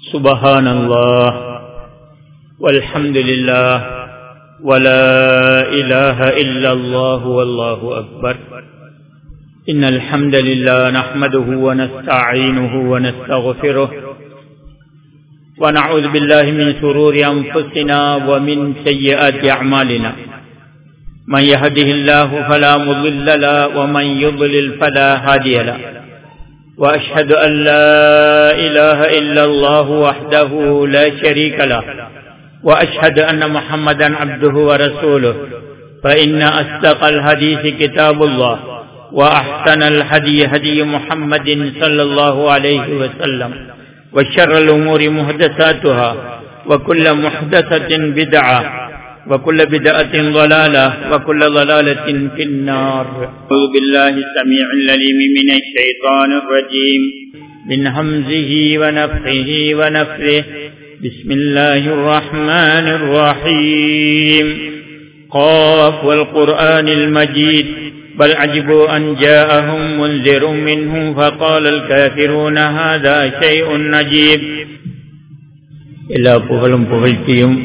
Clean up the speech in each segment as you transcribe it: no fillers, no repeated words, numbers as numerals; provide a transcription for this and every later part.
சுபஹானல்லாஹ் வல்ஹம்துலில்லாஹ் வலா இலாஹ இல்லல்லாஹு வல்லாஹு அக்பர். இன்னல் ஹம்தலில்லாஹ் நஹ்மதுஹு வ நஸ்தஈனுஹு வ நஸ்தக்ஃபிருஹு வ நஊது பில்லாஹி மின் ஷுரூரி அன்ஃபுஸினா வ மின் ஸய்யிஆத்தி அஅமாலினா. من يهده الله فلا مضل له ومن يضلل فلا هادي له وأشهد أن لا إله إلا الله وحده لا شريك له وأشهد أن محمدا عبده ورسوله فإن أصدق الحديث كتاب الله وأحسن الهدي هدي محمد صلى الله عليه وسلم وشر الأمور محدثاتها وكل محدثة بدعة وكل بدعة ضلالة وكل ضلالة في النار. أعوذ بالله السميع العليم من الشيطان الرجيم من همزه ونفخه ونفثه. بسم الله الرحمن الرحيم. قاف والقرآن المجيد بل عجبوا أن جاءهم منذر منهم فقال الكافرون هذا شيء عجيب. எல்லா புகழும் புகழ்ச்சியும்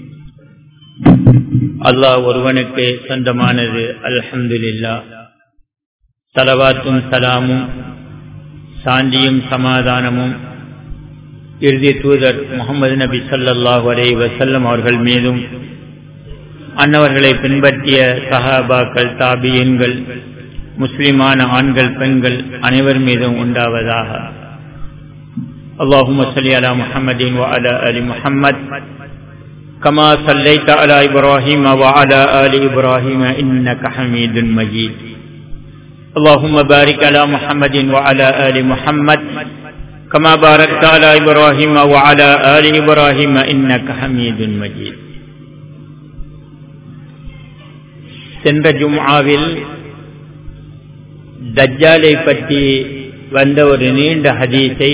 அல்லாஹ் ஒருவனுக்கு சொந்தமானது. அல்ஹம்துலில்லாஹ். ஸலவாத்தும் ஸலாமும் சாந்தியும் சமாதானமும் இறுதி தூதர் முஹம்மது நபி ஸல்லல்லாஹு அலைஹி வஸல்லம் அவர்கள் மீதும், அன்னவர்களை பின்பற்றிய சஹாபாக்கள், தாபியீன்கள், முஸ்லிமான ஆண்கள் பெண்கள் அனைவர் மீதும் உண்டாவதாக. அல்லாஹும்ம ஸல்லி அலா முஹம்மதின் வ அலா ஆலி முஹம்மத் كما صليت على إبراهيم وعلى آل إبراهيم إنك حميد مجيد. اللهم بارك على محمد وعلى آل محمد كما باركت على إبراهيم وعلى آل إبراهيم إنك حميد مجيد. சென்ற ஜும்ஆவில் தஜ்ஜாலை பற்றி வந்த ஒரு நீண்ட ஹதீஸை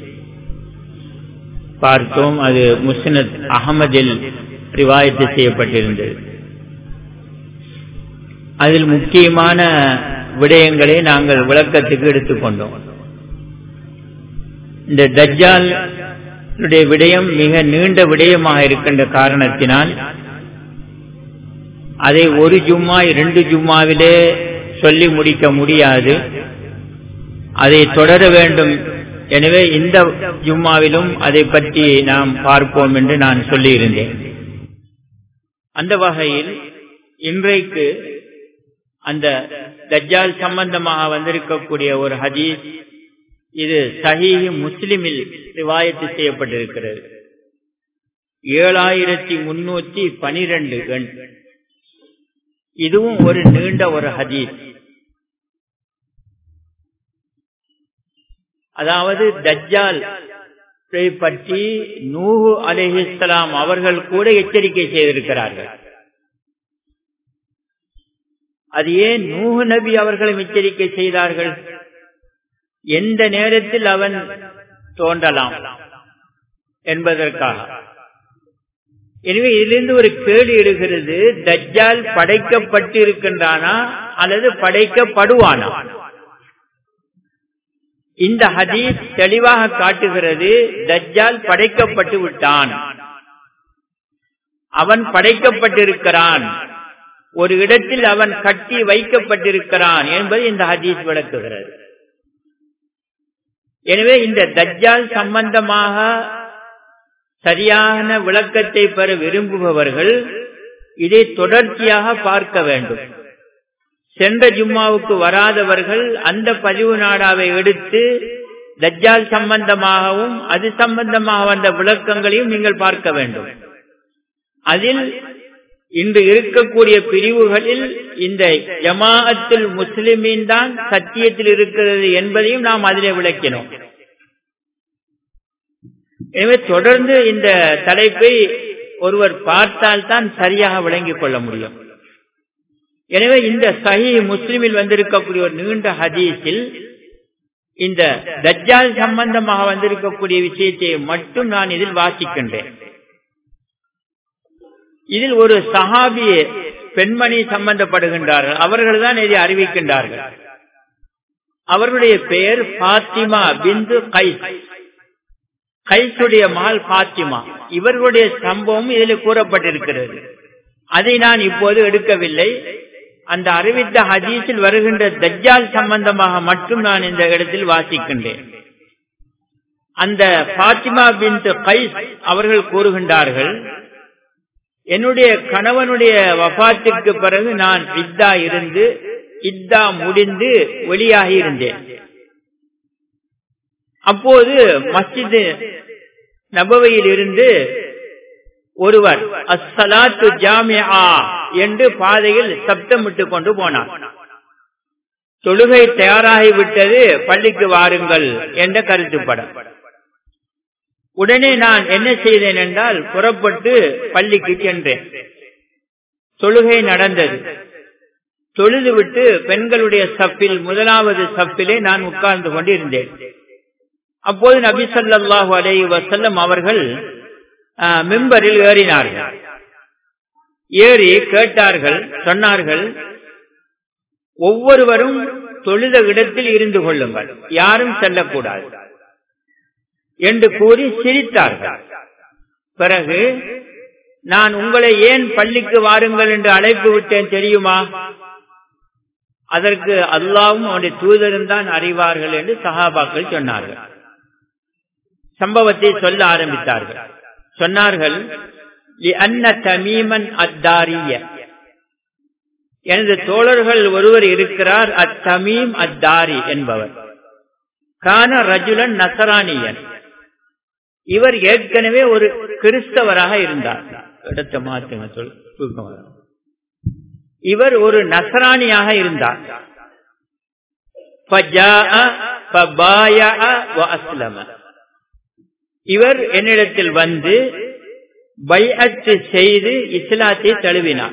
பார்த்தோம். அது முஸ்னத் அஹமதில் ரிவாயத்து செய்யப்பட்டிருந்தது. அதில் முக்கியமான விடயங்களை நாங்கள் விளக்கத்துக்கு எடுத்துக்கொண்டோம். இந்த தஜ்ஜால் விடயம் மிக நீண்ட விடயமாக இருக்கின்ற காரணத்தினால் அதை ஒரு ஜும்மா 2 ஜும்மாவிலே சொல்லி முடிக்க முடியாது. அதை தொடர வேண்டும். எனவே இந்த ஜும்மாவிலும் அதை பற்றி நாம் பார்ப்போம் என்று நான் சொல்லியிருந்தேன். அந்த வகையில் இன்றைக்கு அந்த தஜ்ஜால் சம்பந்தமாக வந்திருக்கக்கூடிய ஒரு ஹதீஸ், இது சஹீஹ் முஸ்லிமில் ரிவாயத்து செய்யப்பட்டிருக்கிறது. 7312 எண். இதுவும் ஒரு நீண்ட ஒரு ஹதீஸ். அதாவது தஜ்ஜால் பற்றி நூஹ் அலைஹிஸ்ஸலாம் அவர்கள் கூட எச்சரிக்கை செய்திருக்கிறார்கள். அது ஏன் நூஹ் நபி அவர்களும் எச்சரிக்கை செய்தார்கள்? எந்த நேரத்தில் அவன் தோன்றலாம் என்பதற்காக. எனவே இதிலிருந்து ஒரு கேள்வி எழுகிறது, தஜ்ஜால் படைக்கப்பட்டிருக்கின்றானா அல்லது படைக்கப்படுவானா? இந்த ஹதீஸ் தெளிவாக காட்டுகிறது, தஜ்ஜால் படைக்கப்பட்டு விட்டான், அவன் படைக்கப்பட்டிருக்கிறான், ஒரு இடத்தில் அவன் கட்டி வைக்கப்பட்டிருக்கிறான் என்பது இந்த ஹதீஸ் விளக்குகிறது. எனவே இந்த தஜ்ஜால் சம்பந்தமாக சரியான விளக்கத்தை பெற விரும்புபவர்கள் இதை தொடர்ச்சியாக பார்க்க வேண்டும். சென்ற ஜும்மாவுக்கு வராதவர்கள் அந்த பதிவு நாடாவை எடுத்து தஜ்ஜால் சம்பந்தமாகவும் அது சம்பந்தமாக வந்த விளக்கங்களையும் நீங்கள் பார்க்க வேண்டும். அதில் இன்று இருக்கக்கூடிய பிரிவுகளில் இந்த ஜமாஅத்துல் முஸ்லிமீன் தான் சத்தியத்தில் இருக்கிறது என்பதையும் நாம் அதிலே விளக்கினோம். எனவே தொடர்ந்து இந்த தலைப்பை ஒருவர் பார்த்தால் தான் சரியாக விளங்கிக் கொள்ள முடியும். எனவே இந்த சஹீஹ் முஸ்லிமில் வந்திருக்கக்கூடிய ஒரு நீண்ட ஹதீஸில் இந்த தஜ்ஜால் சம்பந்தமாக வந்திருக்கக்கூடிய விஷயத்தை மட்டும் நான் இதில் வாசிக்கின்றேன். இதில் ஒரு சஹாபி பெண்மணி சம்பந்தப்படுகின்றார்கள். அவர்கள் தான் இதை அறிவிக்கின்றார்கள். அவர்களுடைய பெயர் ஃபாத்திமா பின்த் கைஸ். கைசுடைய மகள் பாத்திமா, இவர்களுடைய சம்பவம் இதில் கூறப்பட்டிருக்கிறது. அதை நான் இப்போது எடுக்கவில்லை. அந்த அறிவித்த ஹதீஸில் வருகின்ற தஜ்ஜால் சம்பந்தமாக மட்டும் நான் இந்த இடத்தில் வாசிக்கின்றேன். அந்த பாத்திமா பின்த் கைஸ் அவர்கள் கூறுகின்றார்கள், என்னுடைய கணவனுடைய வஃபாத்திற்கு பிறகு நான் இத்தா முடிந்து வெளியாகி இருந்தேன். அப்போது மஸ்ஜித் நபவியில் இருந்து ஒருவர் அஸ்ஸலாத்து ஜாமிஆ என்று பாதையில் சப்தமிட்டுக் கொண்டு போனார். தொழுகை தயாராகிவிட்டது, பள்ளிக்கு வாருங்கள் என்ற கருத்துப்படம். உடனே நான் என்ன செய்தேன் என்றால், புறப்பட்டு பள்ளிக்கு சென்றேன். தொழுகை நடந்தது. தொழுதுவிட்டு பெண்களுடைய சப்பில் முதலாவது சப்பிலே நான் உட்கார்ந்து கொண்டு இருந்தேன். அப்போது நபி ஸல்லல்லாஹு அலைஹி வஸல்லம் அவர்கள் மிம்பரில் ஏறினார்கள். ஏறி கேட்டார்கள், சொன்னார்கள், ஒவ்வொருவரும் தொழுத இடத்தில் இருந்து கொள்ளுங்கள், யாரும் செல்லக்கூடாது என்று கூறி சிரித்தார்கள். பிறகு நான் உங்களை ஏன் பள்ளிக்கு வாருங்கள் என்று அழைப்பு விட்டேன் தெரியுமா? அதற்கு அல்லாஹ்வும் அவருடைய தூதரும் தான் அறிவார்கள் என்று சஹாபாக்கள் சொன்னார்கள். சம்பவத்தை சொல்ல ஆரம்பித்தார்கள். சொன்னார்கள், எனது தோழர்கள் ஒருவர் இருக்கிறார், அத்தமீம் அத்தாரி என்பவர். கான ரஜுலன் நசரானியன், இவர் ஏற்கனவே ஒரு கிறிஸ்தவராக இருந்தார். இடத்தை மாற்றுங்க, இவர் ஒரு நசரானியாக இருந்தார். இவர் என்னிடத்தில் வந்து பைஅத் செய்து இஸ்லாத்தை தழுவினார்.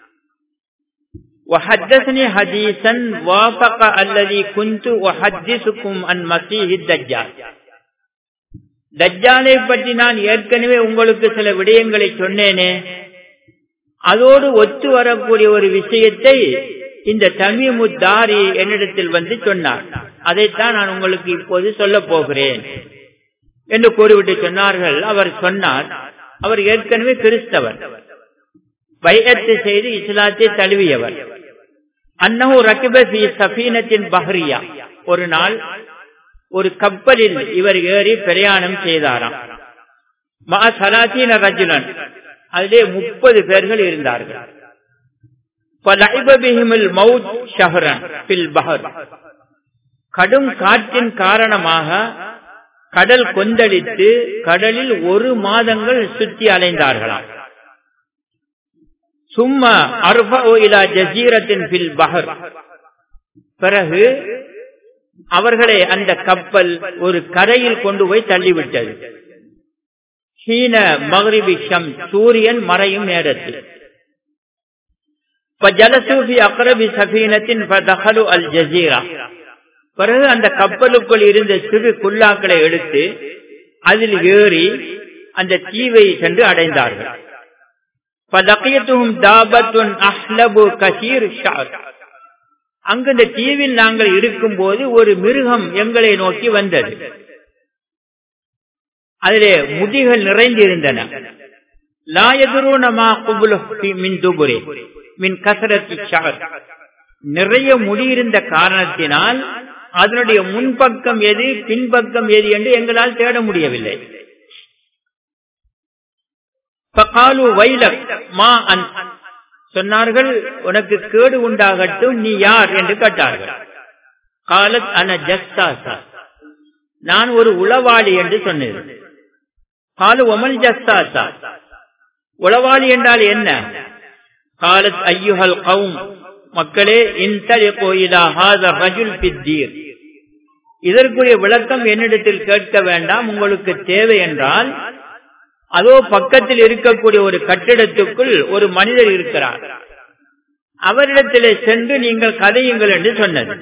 وحدثني حديثا وافق الذي كنت احدثكم عن مسيح الدجال. தஜ்ஜாலை பற்றி நான் ஏற்கனவே உங்களுக்கு சில விடயங்களை சொன்னேனே, அதோடு ஒத்து வரக்கூடிய ஒரு விஷயத்தை இந்த தமீமுத்தாரி என்னிடத்தில் வந்து சொன்னார். அதைத்தான் நான் உங்களுக்கு இப்போது சொல்ல போகிறேன் என்று கூறிவிட்டு சொன்னார்கள். அவர் சொன்னார், அவர் ஏற்கனவே கிறிஸ்தவர், பைஅத் செய்து இஸ்லாத்தை தழுவியவர். அன்னஹு ரகிப ஃபீ ஸஃபீனத்தின் பஹ்ரியா, ஒரு நாள் ஒரு கப்பலில் இவர் ஏறி பிரயாணம் செய்தாராம். மா ஸலாத்தீன ரஜுலன், அதிலே 30 பேர்கள் இருந்தார்கள். ஃபலஇப பிஹிமுல் மௌத் ஷஹரன் ஃபில் பஹர், கடும் காற்றின் காரணமாக கடல் கொந்தளித்து கடலில் 1 மாதங்கள் சுற்றி அலைந்தார்களாம். சும்மா அர்ஃபஉ இலா ஜஸீரத்தின் ஃபில் பஹர், பிறகு அவர்களை அந்த கப்பல் ஒரு கரையில் கொண்டு போய் தள்ளிவிட்டது. ஹீன மக்ரிபி ஷம்ஸ், சூரியன் மறையும் நேரத்தில். ஃபஜலஸு ஃபீ அக்ரபி ஸஃபீனத்தின் ஃபதஹலு அல் ஜஸீரா, பிறகு அந்த கப்பலுக்குள் இருந்த சிறு குல்லாக்களை எடுத்து அதில் ஏறி அந்த தீவை சென்று அடைந்தார்கள். ஃபலகியத்துஹும் தாபத்துன் அஹ்லபு கஸீர் ஷஅர், அங்கு இந்த தீவில் நாங்கள் இருக்கும் போது ஒரு மிருகம் எங்களை நோக்கி வந்தது. அதிலே முடிகள் நிறைந்திருந்தன. லா யதுரூன மா குபுலு மின் துபுரி மின் கஸரத்தி ஷஅர், நிறைய முடி இருந்த காரணத்தினால் அதனுடைய முன்பக்கம் எது பின்பக்கம் எது என்று எங்களால் தேட முடியவில்லை. ஃபகாலு வைலக் மா அன், சொன்னார்கள், உனக்கு கேடு உண்டாகட்டும், நீ யார் என்று கேட்டார்கள். காலத் அன ஜஸ்தாசா, நான் ஒரு உளவாளி என்று சொன்னேன். காலு ஒமல் ஜஸ்தாசா, உளவாளி என்றால் என்ன? காலத் ஐயுஹல் கௌம், மக்களே, இன்தலிகு இலா ஹாதா ரஜுல் பித்தீர், இதற்குரிய விளக்கம் என்னிடத்தில் கேட்க வேண்டாம், உங்களுக்கு தேவை என்றால் அதோ பக்கத்தில் இருக்கக்கூடிய ஒரு கட்டிடத்துக்குள் ஒரு மனிதர் இருக்கிறார், அவரிடத்திலே சென்று நீங்கள் கதையுங்கள் என்று சொன்னது.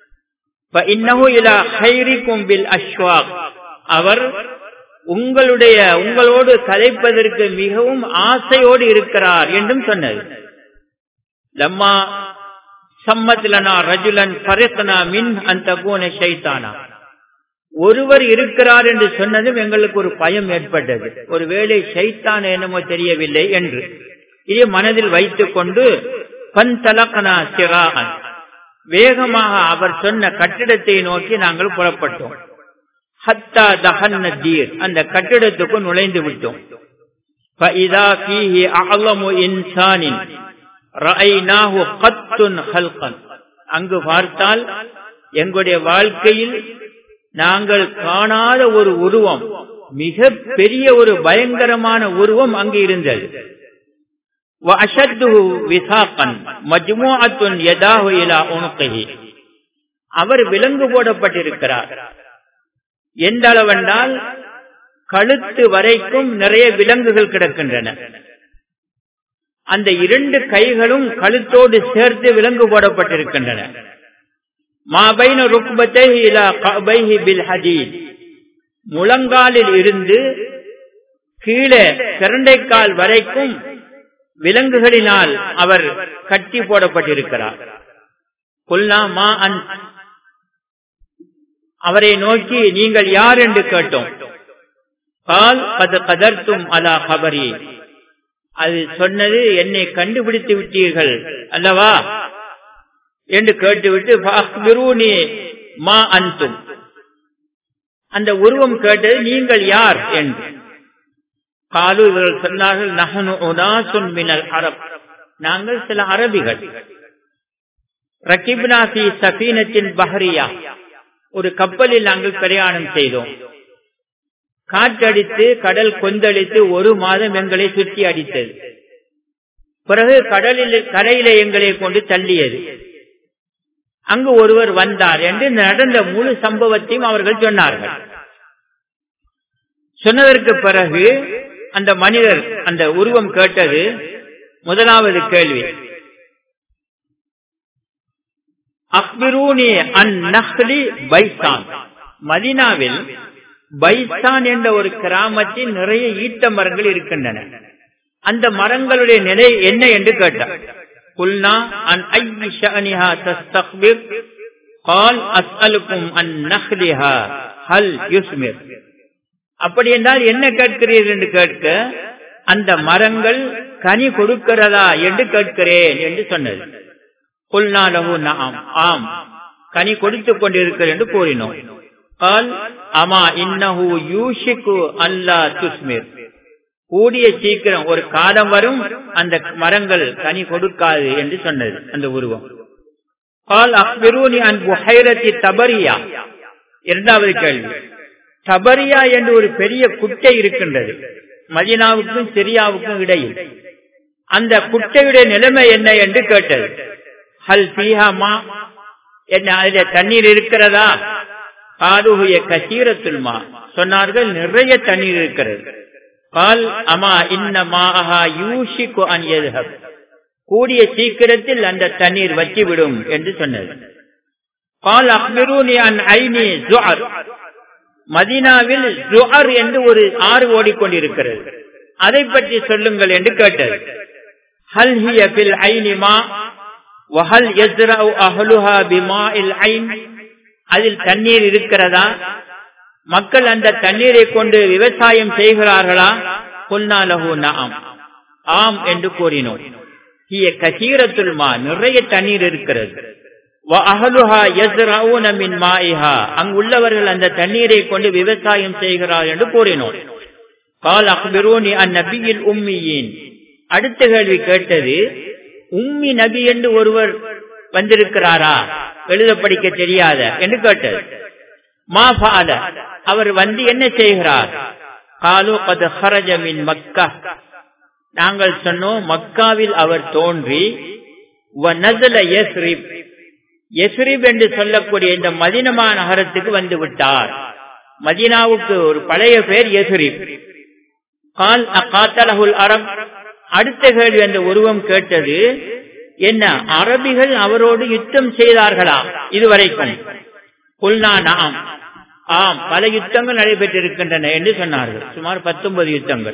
அவர் உங்களோடு கதைப்பதற்கு மிகவும் ஆசையோடு இருக்கிறார் என்றும் சொன்னது. லம்மா சம்மத்லனா ரஜுலன் ஃபரக்னா மின் அன் தகூன ஷைத்தானா, ஒருவர் இருக்கிறார் என்று சொன்னதும் எங்களுக்கு ஒரு பயம் ஏற்பட்டது. ஒருவேளை ஷைத்தான் என்னமோ தெரியவில்லை என்று இதை மனதில் வைத்துக் கொண்டு பன்தலக்னா சிராஅன், வேகமாக அவர் சொன்ன கட்டிடத்தை நோக்கி நாங்கள் புறப்பட்டோம். ஹத்தா தஹன்ன தீர், அந்த கட்டிடத்துக்கு நுழைந்து விட்டோம். ஃபஇதா ஃபீஹி அஅலமு இன்சானின் ரஅய்னாஹு கத்துன் ஹல்கன், அங்கு பார்த்தால் எங்களுடைய வாழ்க்கையில் நாங்கள் காணாத ஒரு உருவம், மிக பெரிய ஒரு பயங்கரமான உருவம் அங்கு இருந்தது. வஅஷத்துஹு விசாகன் மஜ்மூஅத்துன் யதாஹு இலா உனுகிஹி, அவர் விலங்கு போடப்பட்டிருக்கிறார். எந்த அளவென்றால் கழுத்து வரைக்கும் நிறைய விலங்குகள் கிடக்கின்றன. அந்த இரண்டு கைகளும் கழுத்தோடு சேர்த்து விலங்கு போடப்பட்டிருக்கின்றன. மாபைன ருக்பத்தைஹி இலா கஅபைஹி பில் ஹதீத், முழங்காலில் இருந்து கீழே பிரண்டைக்கால் வரைக்கும் விலங்குகளினால் அவர் கட்டி போடப்பட்டிருக்கிறார். குல்னா மா அன், அவரை நோக்கி நீங்கள் யார் என்று கேட்டோம். கால் கத் கதர்தும் அலா கபரி, அது சொன்னது என்னை கண்டுபிடித்து விட்டீர்கள் அல்லவா என்று கேட்டுவிட்டு ஃபஅக்பிரூனி மா அன்தும், அந்த உருவம் கேட்டது நீங்கள் யார் என்று. காலு, இவர்கள் சொன்னார்கள் நஹனு உனாசுன் மினல் அரப், நாங்கள் சில அரபிகள். ரகிப்னா ஃபீ ஸஃபீனத்தின் பஹரியா, ஒரு கப்பலில் நாங்கள் பிரயாணம் செய்தோம். காற்றடித்து கடல் கொந்தளித்து ஒரு மாதம் எங்களை சுற்றி அடித்தது. பிறகு கரையிலே எங்களை கொண்டு தள்ளியது. அங்கு ஒருவர் வந்தார் என்று நடந்த முழு சம்பவத்தையும் அவர்கள் சொன்னார்கள். சொன்னதற்கு பிறகு அந்த மனிதர், அந்த உருவம் கேட்டது முதலாவது கேள்வி, அக்பிரூனி அன் நஹ்லி பைசான், மதீனாவில் பைசான் என்ற ஒரு கிராமத்தில் நிறைய ஈட்ட மரங்கள் இருக்கின்றன. அந்த மரங்களுடைய நிலை என்ன என்று கேட்டார். குல்னா அன் ஐயி ஷஅனிஹா தஸ்தக்பிர், கால் அஸ்அலுக்கும் அன் நஹ்லிஹா ஹல் யுஸ்மிர், அப்படி என்றால் என்ன கேட்கிறீர்கள் என்று கேட்க, அந்த மரங்கள் கனி கொடுக்கிறதா என்று கேட்கிறேன் என்று சொன்னது. குல்னா லஹு நஅம், ஆம் கனி கொடுத்துக் கொண்டிருக்கிறது என்று கூறினோம். கால் அமா இன்னஹு யூஷிகு அல்லா துஸ்மிர், கூடிய சீக்கிரம் ஒரு காலம் வரும் அந்த மரங்கள் கனி கொடுக்காது என்று சொன்னது அந்த உருவம். கால் அக்பிரூனி அன் புஹைரத்தி தபரியா, இரண்டாவது கேள்வி, தபரியா என்று ஒரு பெரிய குட்டை இருக்கின்றது மதீனாவுக்கும் சிரியாவுக்கும் இடையில். அந்த குட்டையுடைய நிலைமை என்ன என்று கேட்டது. ஹல் ஃபீஹா மா, என்ன அதில் தண்ணீர் இருக்கிறதா? காலுஹுய கசீரத்துல் மா, சொன்னார்கள் நிறைய தண்ணீர் இருக்கிறது. கால் அமா இன்ன மாஹா யூஷிகு அன் யذهب, கூடிய சீக்கிரத்தில் அந்த தண்ணீர் வற்றிவிடும் என்று சொன்னது. கால் அக்பிரூனி அன் ஐனி ஸுஅர், மதீனாவில் ஸுஅர் என்று ஒரு ஆறு ஓடிக்கொண்டிருக்கிறது, அதை பற்றி சொல்லுங்கள் என்று கேட்டது. ஹல் ஹிய ஃபில் ஐனி மா வஹல் யஸ்ரஉ அஹ்லுஹா பிமாஇல் ஐன், அதில் தண்ணீர் இருக்கிறதா? மக்கள் அந்த தண்ணீரை கொண்டு விவசாயம் செய்கிறார்களா? குல்னா லஹு நஅம், ஆம் என்று கூறினோம். ஹிய கசீரத்துல் மா, நிறைய தண்ணீர் இருக்கிறது. வ அஹ்லுஹா யஸ்ரஊன மின் மாஇஹா, அங்குள்ளவர்கள் அந்த தண்ணீரை கொண்டு விவசாயம் செய்கிறார்கள் என்று கூறினோம். கால் அக்பிரூனி அன் நபியில் உம்மியின், அடுத்த கேள்வி கேட்டது, உம்மி நபி என்று ஒருவர் வந்திருக்கிறாரா, எழுத படிக்க தெரியாத என்று கேட்டது. மா ஃபஅல, அவர் வந்து என்ன செய்கிறார்? காலு கத் ஹரஜ மின் மக்கா, நாங்கள் சொன்னோம் மக்காவில் அவர் தோன்றி வ நஸல யஸ்ரிப், யஸ்ரிப் என்று சொல்லக்கூடிய இந்த மதீனா நகரத்துக்கு வந்து விட்டார். மதீனாவுக்கு ஒரு பழைய பெயர் யஸ்ரிப். கால் அகாத்தலஹுல் அரப், அடுத்த கேள்வி அந்த உருவம் கேட்டது, என்ன அரபிகள் அவரோடு யுத்தம் செய்தார்களா இதுவரைக்கும்? குல்னா நஅம், ஆம் பல யுத்தங்கள் நடைபெற்றிருக்கின்றன என்று சொன்னார்கள், சுமார் 19 யுத்தங்கள்.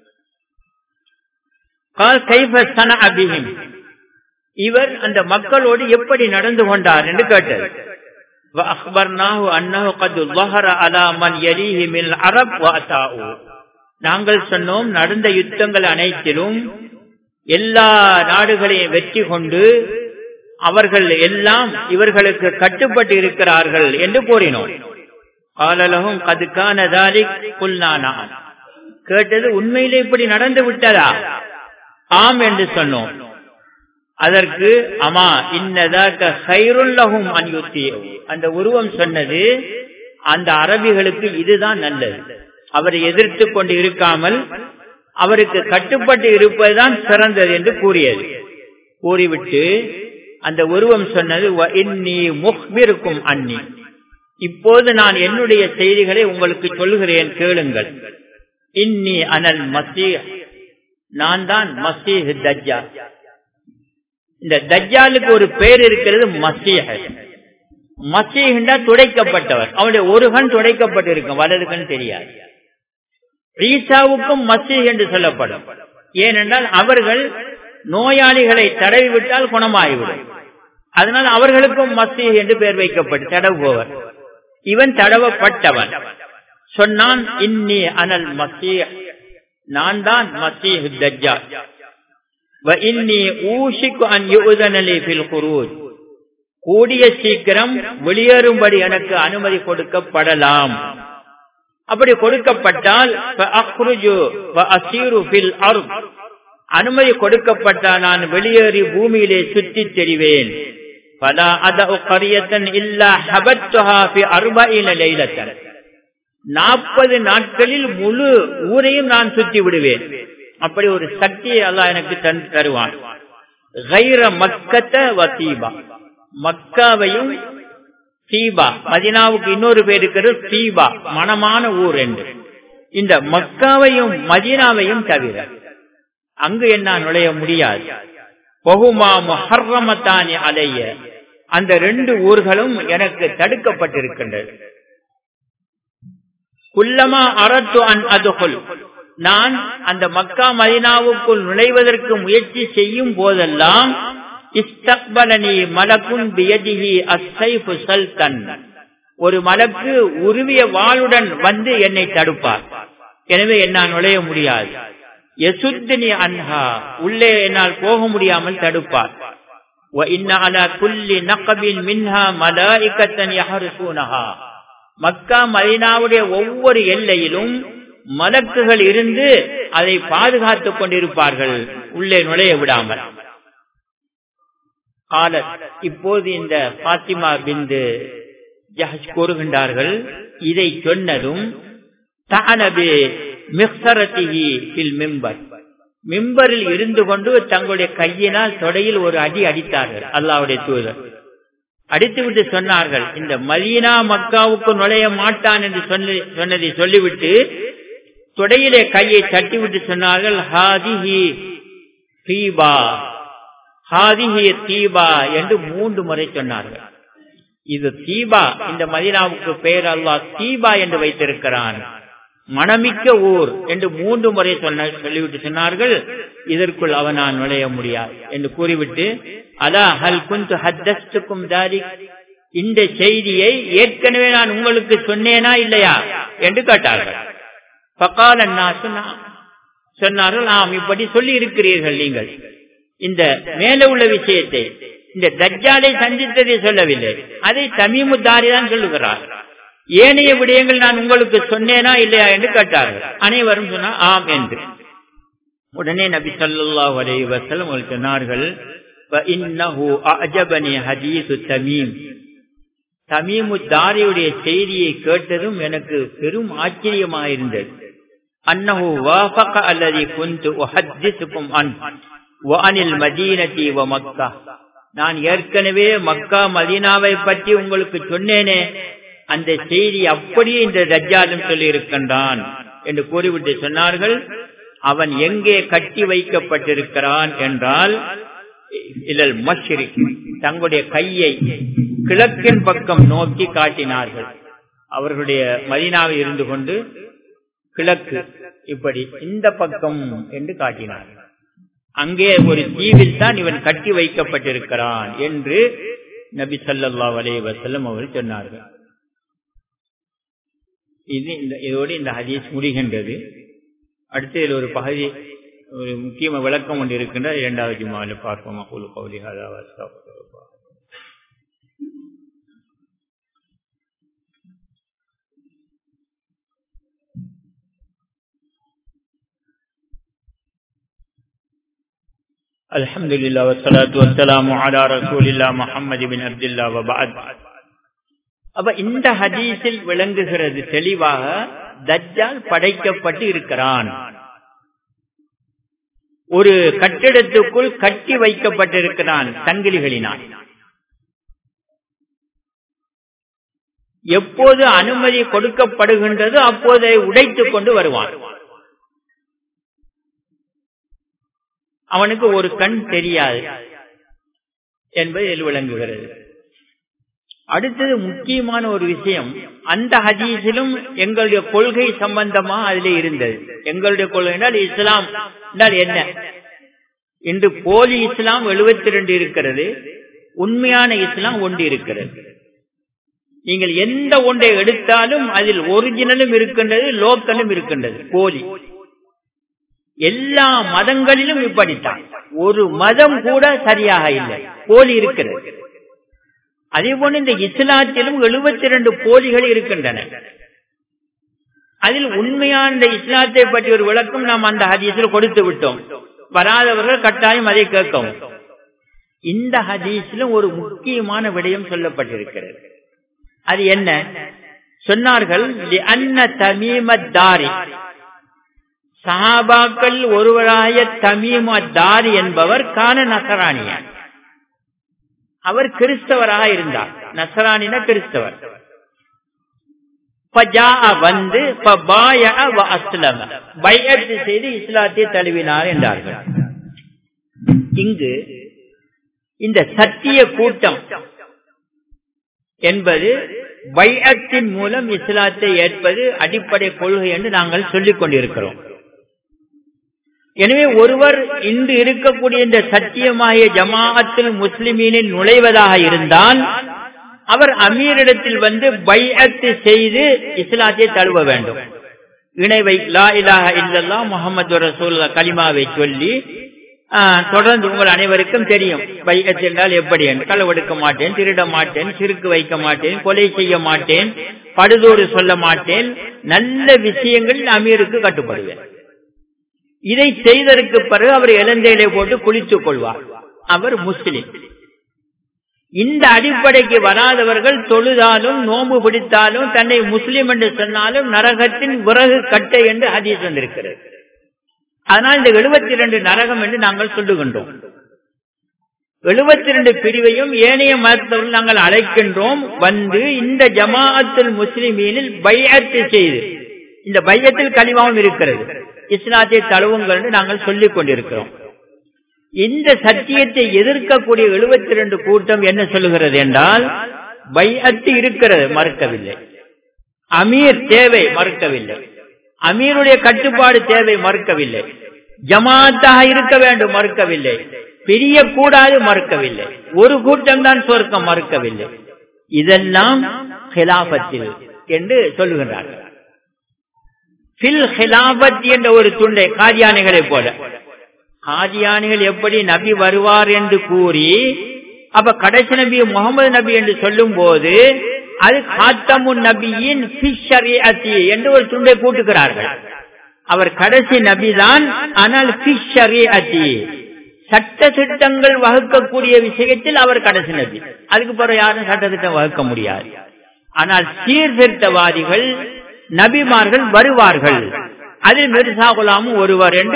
கால் கைஃப ஸனஅ பிஹிம், இவர் அந்த மக்களோடு எப்படி நடந்து கொண்டார் என்று கேட்டது. வஅக்பர்னாஹு அன்னஹு கத் ظهر على من يليه من العرب واتاؤوا. நாங்கள் சொன்னோம், நடந்த யுத்தங்கள் அனைத்திலும் எல்லா நாடுகளையும் வெற்றி கொண்டு அவர்கள் எல்லாம் இவர்களுக்கு கட்டுப்பட்டு இருக்கிறார்கள் என்று கூறினோம். காலலகும் கதுக்கான தாலிக் குல்நானா, கேட்டது உண்மையிலே இப்படி நடந்து விட்டதா? ஆம் என்று சொன்னோம். அதற்கு அமா இன்னதாக கைருல்லஹும் அன்யுத்தி, அந்த உருவம் சொன்னது அந்த அரபிகளுக்கு இதுதான் நல்லது, அவரை எதிர்த்து கொண்டு இருக்காமல் அவருக்கு கட்டுப்பட்டு இருப்பதுதான் சிறந்தது என்று கூறியது. கூறிவிட்டு அந்த உருவம் சொன்னது இன்னி முஹ்பிருக்கும் அன்னி, இப்போது நான் என்னுடைய செய்திகளை உங்களுக்கு சொல்கிறேன், கேளுங்கள். இன்னி அனல் மசீஹ், நான் தான் மசீஹ் தஜ்ஜால். இந்த தஜ்ஜாலுக்கு ஒரு பேர் இருக்கிறது மசீஹ். மசீஹ்னா துடைக்கப்பட்டவர், அவனுடைய ஒரு கண் துடைக்கப்பட்டிருக்கும், வலது கண் தெரியாது. ஈசாவுக்கும் மசீஹ் என்று சொல்லப்படும். ஏனென்றால் அவர்கள் நோயாளிகளை தடவி விட்டால் குணமாகிவிடும், அதனால் அவர்களுக்கும் மசீஹ் என்று பெயர் வைக்கப்பட்டு தடவுபவர். இவன் தடவப்பட்டவன். சொன்னான் இன்னி அனல் மசீஹ், நான் தான் மசீஹ் தஜ்ஜால். வ இன்னி ஊஷிகு அன் யுஅதன லி ஃபில் குரூஜ், கூடிய சீக்கிரம் வெளியேறும்படி எனக்கு அனுமதி கொடுக்கப்படலாம். அப்படி கொடுக்கப்பட்டால் அனுமதி கொடுக்கப்பட்டால் நான் வெளியேறி பூமியிலே சுற்றி தெரிவேன். 40 நாட்களில் முழு ஊரையும் நான் சுற்றி விடுவேன். அப்படி ஒரு சக்தியை அல்லாஹ் எனக்கு தருவான். கைர மக்கத்த வசீபா, மக்காவையும் தீபா, மதீனாவுக்கு இன்னொரு பேர் இருக்கிறது தீபா, மனமான ஊர் என்று. இந்த மக்காவையும் மதீனாவையும் தவிர அங்கு என்ன நுழைய முடியாது. பஹுமா முஹர்ரமத்தானி அலைய, அந்த 2 ஊர்களும் எனக்கு தடுக்கப்பட்டிருக்கின்றது. குல்லமா அரத்து அன் அதுகுல், நான் அந்த மக்கா மதீனாவுக்குள் நுழைவதற்கு முயற்சி செய்யும் போதெல்லாம் இஸ்தக்பலனி மலக்குன் பியதிஹி அஸ்ஸைஃபு சல்தன், ஒரு மலக்கு உருவிய வாளுடன் வந்து என்னை தடுப்பார். எனவே என்னால் நுழைய முடியாது. யசுத்னி அன்ஹா, உள்ளே என்னால் போக முடியாமல் தடுப்பார். வ இன்ன அலா குல்லி நக்பின் மின்ஹா மலாயிகத்தன் யஹ்ருஸூனஹா, மக்கா மதீனாவுடைய ஒவ்வொரு எல்லையிலும் மலக்குகள் இருந்து அதை பாதுகாத்துக் கொண்டிருப்பார்கள், உள்ளே நுழைய விடாமல். இப்போது இந்த பாத்திமா பின்த் ஜஹஷ் கூறுகின்றார்கள், இதை சொன்னதும் தஅனபி மிக்ஸரத்திஹி ஃபில் மிம்பர், மிம்பரில் இருந்து கொண்டு தங்களுடைய கையினால் தொடையில் ஒரு அடி அடித்தார்கள். அல்லாஹ்வுடைய தூதர் அடித்துவிட்டு சொன்னார்கள், இந்த மதீனா மக்காவுக்கு நுழைய மாட்டான் என்று சொன்னதை சொல்லிவிட்டு தொடையிலே கையை தட்டிவிட்டு சொன்னார்கள், ஹாதிஹி தீபா, ஹாதிஹி தீபா என்று 3 முறை சொன்னார்கள். இது தீபா, இந்த மதீனாவுக்கு பெயர் அல்லாஹ் தீபா என்று வைத்திருக்கிறான், மனமிக்க ஊர் என்று 3 முறை சொல்லிவிட்டு சொன்னார்கள், இதற்குள் அவனால் நுழைய முடியாது என்று கூறிவிட்டு, அலா ஹல் குன்து ஹத்தஸ்துக்கும் தாலிக், இந்த செய்தியை ஏற்கனவே நான் உங்களுக்கு சொன்னேனா இல்லையா என்று கேட்டார்கள். ஃபகால அன்னாஸ், சொன்னார்கள், ஆம், இப்படி சொல்லி இருக்கிறீர்கள் நீங்கள். இந்த மேலே உள்ள விஷயத்தை, இந்த தஜ்ஜாலை சந்தித்ததை சொல்லவில்லை, அதை தமீமு தாரி தான் சொல்லுகிறார். ஏனைய விடயங்கள் நான் உங்களுக்கு சொன்னேனா இல்லையா என்று கேட்டார்கள். அனைவரும் சொன்னார் ஆம் என்று. உடனே நபி ஸல்லல்லாஹு அலைஹி வஸல்லம் அவர்கள் சொன்னார்கள், ஃபஇன்னஹு அஅஜபனி ஹதீஸு தமீம், தமீமு தாரியுடைய செய்தியை கேட்டதும் எனக்கு பெரும் ஆச்சரியமாக இருந்தது. அன்னஹு வாஃபக அல்லதி குன்து உஹத்திஸுகும் அன் வ அனில் மதீனதி வ மக்கா, நான் ஏற்கனவே மக்கா மதீனாவை பற்றி உங்களுக்கு சொன்னேனே, அந்த செய்தி அப்படியே இந்த தஜ்ஜாலும் சொல்லி இருக்கின்றான் என்று கூறிவிட்டு சொன்னார்கள், அவன் எங்கே கட்டி வைக்கப்பட்டிருக்கிறான் என்றால் இலல் மஷ்ரிக், தங்களுடைய கையை கிழக்கின் பக்கம் நோக்கி காட்டினார்கள். அவர்களுடைய மதீனாவில் இருந்து கொண்டு கிழக்கு இப்படி இந்த பக்கம் என்று காட்டினார்கள். அங்கே ஒரு தீவில் தான் இவன் கட்டி வைக்கப்பட்டிருக்கிறான் என்று நபி ஸல்லல்லாஹு அலைஹி வஸல்லம் அவர்கள் சொன்னார்கள். இதோடு இந்த ஹதீஸ் முடிகின்றது. அடுத்து இதில் ஒரு பகுதி, ஒரு முக்கிய விளக்கம் ஒன்று இருக்கின்ற, இரண்டாவது ஜும்மாவில் பார்ப்போம். அகூலு கௌலி ஹாதா வ அஸ்தக்ஃபிருல்லாஹ். அல்ஹம்துலில்லாஹ் வஸ்ஸலாத்து வஸ்ஸலாமு அலா ரசூலில்லாஹ் முஹம்மது பின் அப்துல்லாஹ் வ பஅத். அப்ப இந்த ஹதீஸில் விளங்குகிறது தெளிவாக, தஜ்ஜால் படைக்கப்பட்டு இருக்கிறான். ஒரு கட்டிடத்துக்குள் கட்டி வைக்கப்பட்டிருக்கிறான் சங்கிலிகளினால். எப்போது அனுமதி கொடுக்கப்படுகின்றதோ அப்போது உடைத்துக் கொண்டு வருவான். அவனுக்கு ஒரு கண் தெரியாது என்பது இதில் விளங்குகிறது. அடுத்தது முக்கியமான ஒரு விஷயம், அந்த ஹதீஸிலும் எங்களுடைய கொள்கை சம்பந்தமா அதில் இருந்தது. எங்களுடைய கொள்கை என்றால் இஸ்லாம் என்றால் என்ன? இன்று போலி இஸ்லாம் 72 இருக்கிறது, உண்மையான இஸ்லாம் 1 இருக்கிறது. நீங்கள் எந்த ஒன்றை எடுத்தாலும் அதில் ஒரிஜினலும் இருக்கின்றது, லோக்கலும் இருக்கின்றது, போலி. எல்லா மதங்களிலும் இப்படித்தான். ஒரு மதம் கூட சரியாக இல்லை, போலி இருக்கிறது. அதே போல இந்த இஸ்லாத்திலும் 72 போலிகள் இருக்கின்றன. அதில் உண்மையான இந்த இஸ்லாத்தை பற்றி ஒரு விளக்கம் நாம் அந்த ஹதீஸில் கொடுத்து விட்டோம். வராதவர்கள் கட்டாயம் அதை கேட்கவும். இந்த ஹதீஸிலும் ஒரு முக்கியமான விடயம் சொல்லப்பட்டிருக்கிறது. அது என்ன சொன்னார்கள்? சஹாபாக்கள் ஒருவராய தமீம் அத்தாரி என்பவர் கான நசரானியா, அவர் கிறிஸ்தவராக இருந்தார். நசரானின கிறிஸ்தவர். வந்து பைஅத் செய்து இஸ்லாத்தை தழுவினார் என்றார்கள். இங்கு இந்த சத்திய கூட்டம் என்பது பைஅத்தின் மூலம் இஸ்லாத்தை ஏற்பது அடிப்படை கொள்கை என்று நாங்கள் சொல்லிக் கொண்டிருக்கிறோம். எனவே ஒருவர் இன்று இருக்கக்கூடிய இந்த சத்தியமாகிய ஜமாஅத்துல் முஸ்லிமீனில் நுழைவதாக இருந்தால் அவர் அமீரிடத்தில் வந்து பைஅத் செய்து இஸ்லாத்தை தழுவ வேண்டும். இணைவை லா இலாஹ இல்லல்லாஹ் முஹம்மது ரசூலுல்லாஹ் கலிமாவை சொல்லி தொடர்ந்து உங்கள் அனைவருக்கும் தெரியும் பைஅத் என்றால் எப்படி என்று. களவெடுக்க மாட்டேன், திருட மாட்டேன், சிறுக்கு வைக்க மாட்டேன், கொலை செய்ய மாட்டேன், படுதோடு சொல்ல மாட்டேன், நல்ல விஷயங்களில் அமீருக்கு கட்டுப்படுவேன். இதை செய்ததற்கு பிறகு அவர் இளந்தையிலே போட்டு குளித்துக் கொள்வார். அவர் முஸ்லிம். இந்த அடிப்படைக்கு வராதவர்கள் தொழுதாலும் நோன்பு பிடித்தாலும் தன்னை முஸ்லிம் என்று சொன்னாலும் நரகத்தின் விறகு கட்டை என்று ஹதீஸ் வந்திருக்கிறது. அதனால் இந்த 72 நரகம் என்று நாங்கள் சொல்லுகின்றோம். 72 பிரிவையும் ஏனைய மதத்தவர்கள் நாங்கள் அழைக்கின்றோம். வந்து இந்த ஜமாஅத்துல் முஸ்லிமீனில் பைஅத் செய்து, இந்த பைஅத்தில் கலிமாவும் இருக்கிறது, இஸ்லாத்தை தழுவுங்கள் என்று நாங்கள் சொல்லிக் கொண்டிருக்கிறோம். இந்த சத்தியத்தை எதிர்க்கக்கூடிய 72 கூட்டம் என்ன சொல்லுகிறது என்றால், பைஅத் இருக்கிறது, மறுக்கவில்லை. அமீர் தேவை, மறுக்கவில்லை. அமீருடைய கட்டுப்பாடு தேவை, மறுக்கவில்லை. ஜமாத்தாக இருக்க வேண்டும், மறுக்கவில்லை. பிரியக்கூடாது, மறுக்கவில்லை. ஒரு கூட்டம் தான் சொர்க்கம், மறுக்கவில்லை. இதெல்லாம் ஹிலாபத்தில் என்று சொல்லுகின்றார்கள். ஃபில் ஹிலாபத் என்ற ஒரு துண்டை காதியானிகளை போல, காதியானிகள் எப்படி நபி வருவார் என்று கூறி அப்ப கடைசி நபி முகமது நபி என்று சொல்லும் போது அது காத்தமுன் நபியின் என்று ஒரு துண்டை கூட்டுகிறார்கள். அவர் கடைசி நபிதான், ஆனால் சட்ட திட்டங்கள் வகுக்கக்கூடிய விஷயத்தில் அவர் கடைசி நபி. அதுக்கு பிறகு யாரும் சட்டத்திட்டம் வகுக்க முடியாது. ஆனால் சீர்திருத்தவாதிகள் நபிமார்கள் வருவார்கள், அதில் மிர்சா குலாமும் ஒருவர் என்று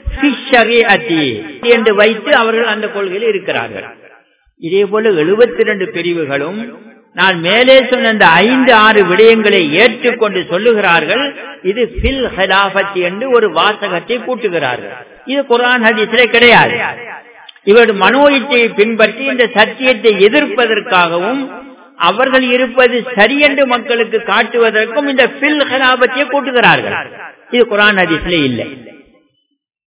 என்று வைத்து அவர்கள் அந்த கொள்கையில் இருக்கிறார்கள். இதே போல 72 பிரிவுகளும் நான் மேலே சொன்ன அந்த 5-6 விடயங்களை ஏற்றுக்கொண்டு சொல்லுகிறார்கள். இது ஃபில் ஹிலாஃபத் என்று ஒரு வாசகத்தை கூட்டுகிறார்கள். இது குர்ஆன் ஹதீஸிலே கிடையாது. இவர்கள் மனோ இச்சையை பின்பற்றி இந்த சத்தியத்தை எதிர்ப்பதற்காகவும் அவர்கள் இருப்பது சரியென்று மக்களுக்கு காட்டுவதற்கும் இந்த ஃபில் ஹிலாஃபத்தை கூட்டுகிறார்கள். இது குர்ஆன் ஹதீஸிலே இல்லை.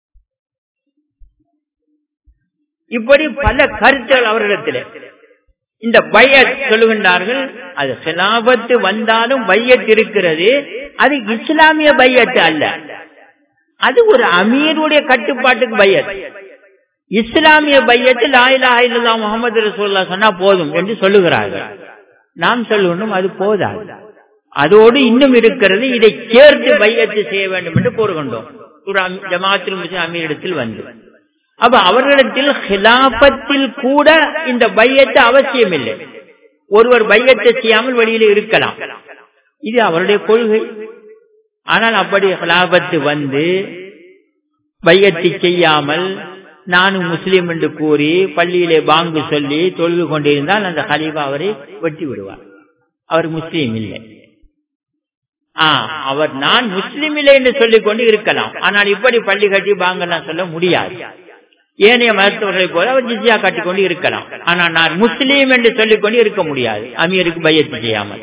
இப்படி பல கருத்துகள் அவர்களிடத்திலே. இந்த பையத் சொல்லுகின்றார்கள், அது ஹிலாபத்து வந்தாலும் பையத் இருக்கிறது, அது இஸ்லாமிய பையத் அல்ல, அது ஒரு அமீருடைய கட்டுப்பாட்டுக்கு பையத். இஸ்லாமிய பையத்து லா இலாஹா இல்லல்லாஹ் முஹம்மது ரசூலுல்லாஹ் சொன்னா போதும் என்று சொல்லுகிறார்கள். நாம் சொல்லணும் அது போதாது, அதோடு இன்னும் இருக்கிறது, இதை சேர்த்து பையத்து செய்ய வேண்டும் என்று கூறுகின்றோம். ஒரு ஜமாஅத்துல் முஸ்லிமீன் அமீரிடத்தில் வந்து, அப்ப அவர்களிடத்தில் ஹிலாபத்தில் கூட இந்த பையத்து அவசியம் இல்லை. ஒருவர் பையத்தை செய்யாமல் வெளியில இருக்கலாம், இது அவருடைய கொள்கை. ஆனால் அப்படி ஹிலாபத்து வந்து பையத்தை செய்யாமல் நானும் முஸ்லீம் என்று கூறி பள்ளியிலே பாங்கு சொல்லி தொழுது கொண்டிருந்தால் அந்த கலீஃபா அவரை வெட்டி விடுவார். அவர் முஸ்லீம் இல்லை. அவர் நான் முஸ்லீம் இல்லை என்று சொல்லிக் கொண்டு இருக்கலாம், ஆனால் இப்படி பள்ளி கட்டி பாங்கெல்லாம் சொல்ல முடியாது. ஏனைய மருத்துவர்களை போல அவர் ஜிஸ்யா கட்டிக்கொண்டு இருக்கலாம், ஆனால் நான் முஸ்லீம் என்று சொல்லிக் கொண்டு இருக்க முடியாது அமீருக்கு பையத்து செய்யாமல்.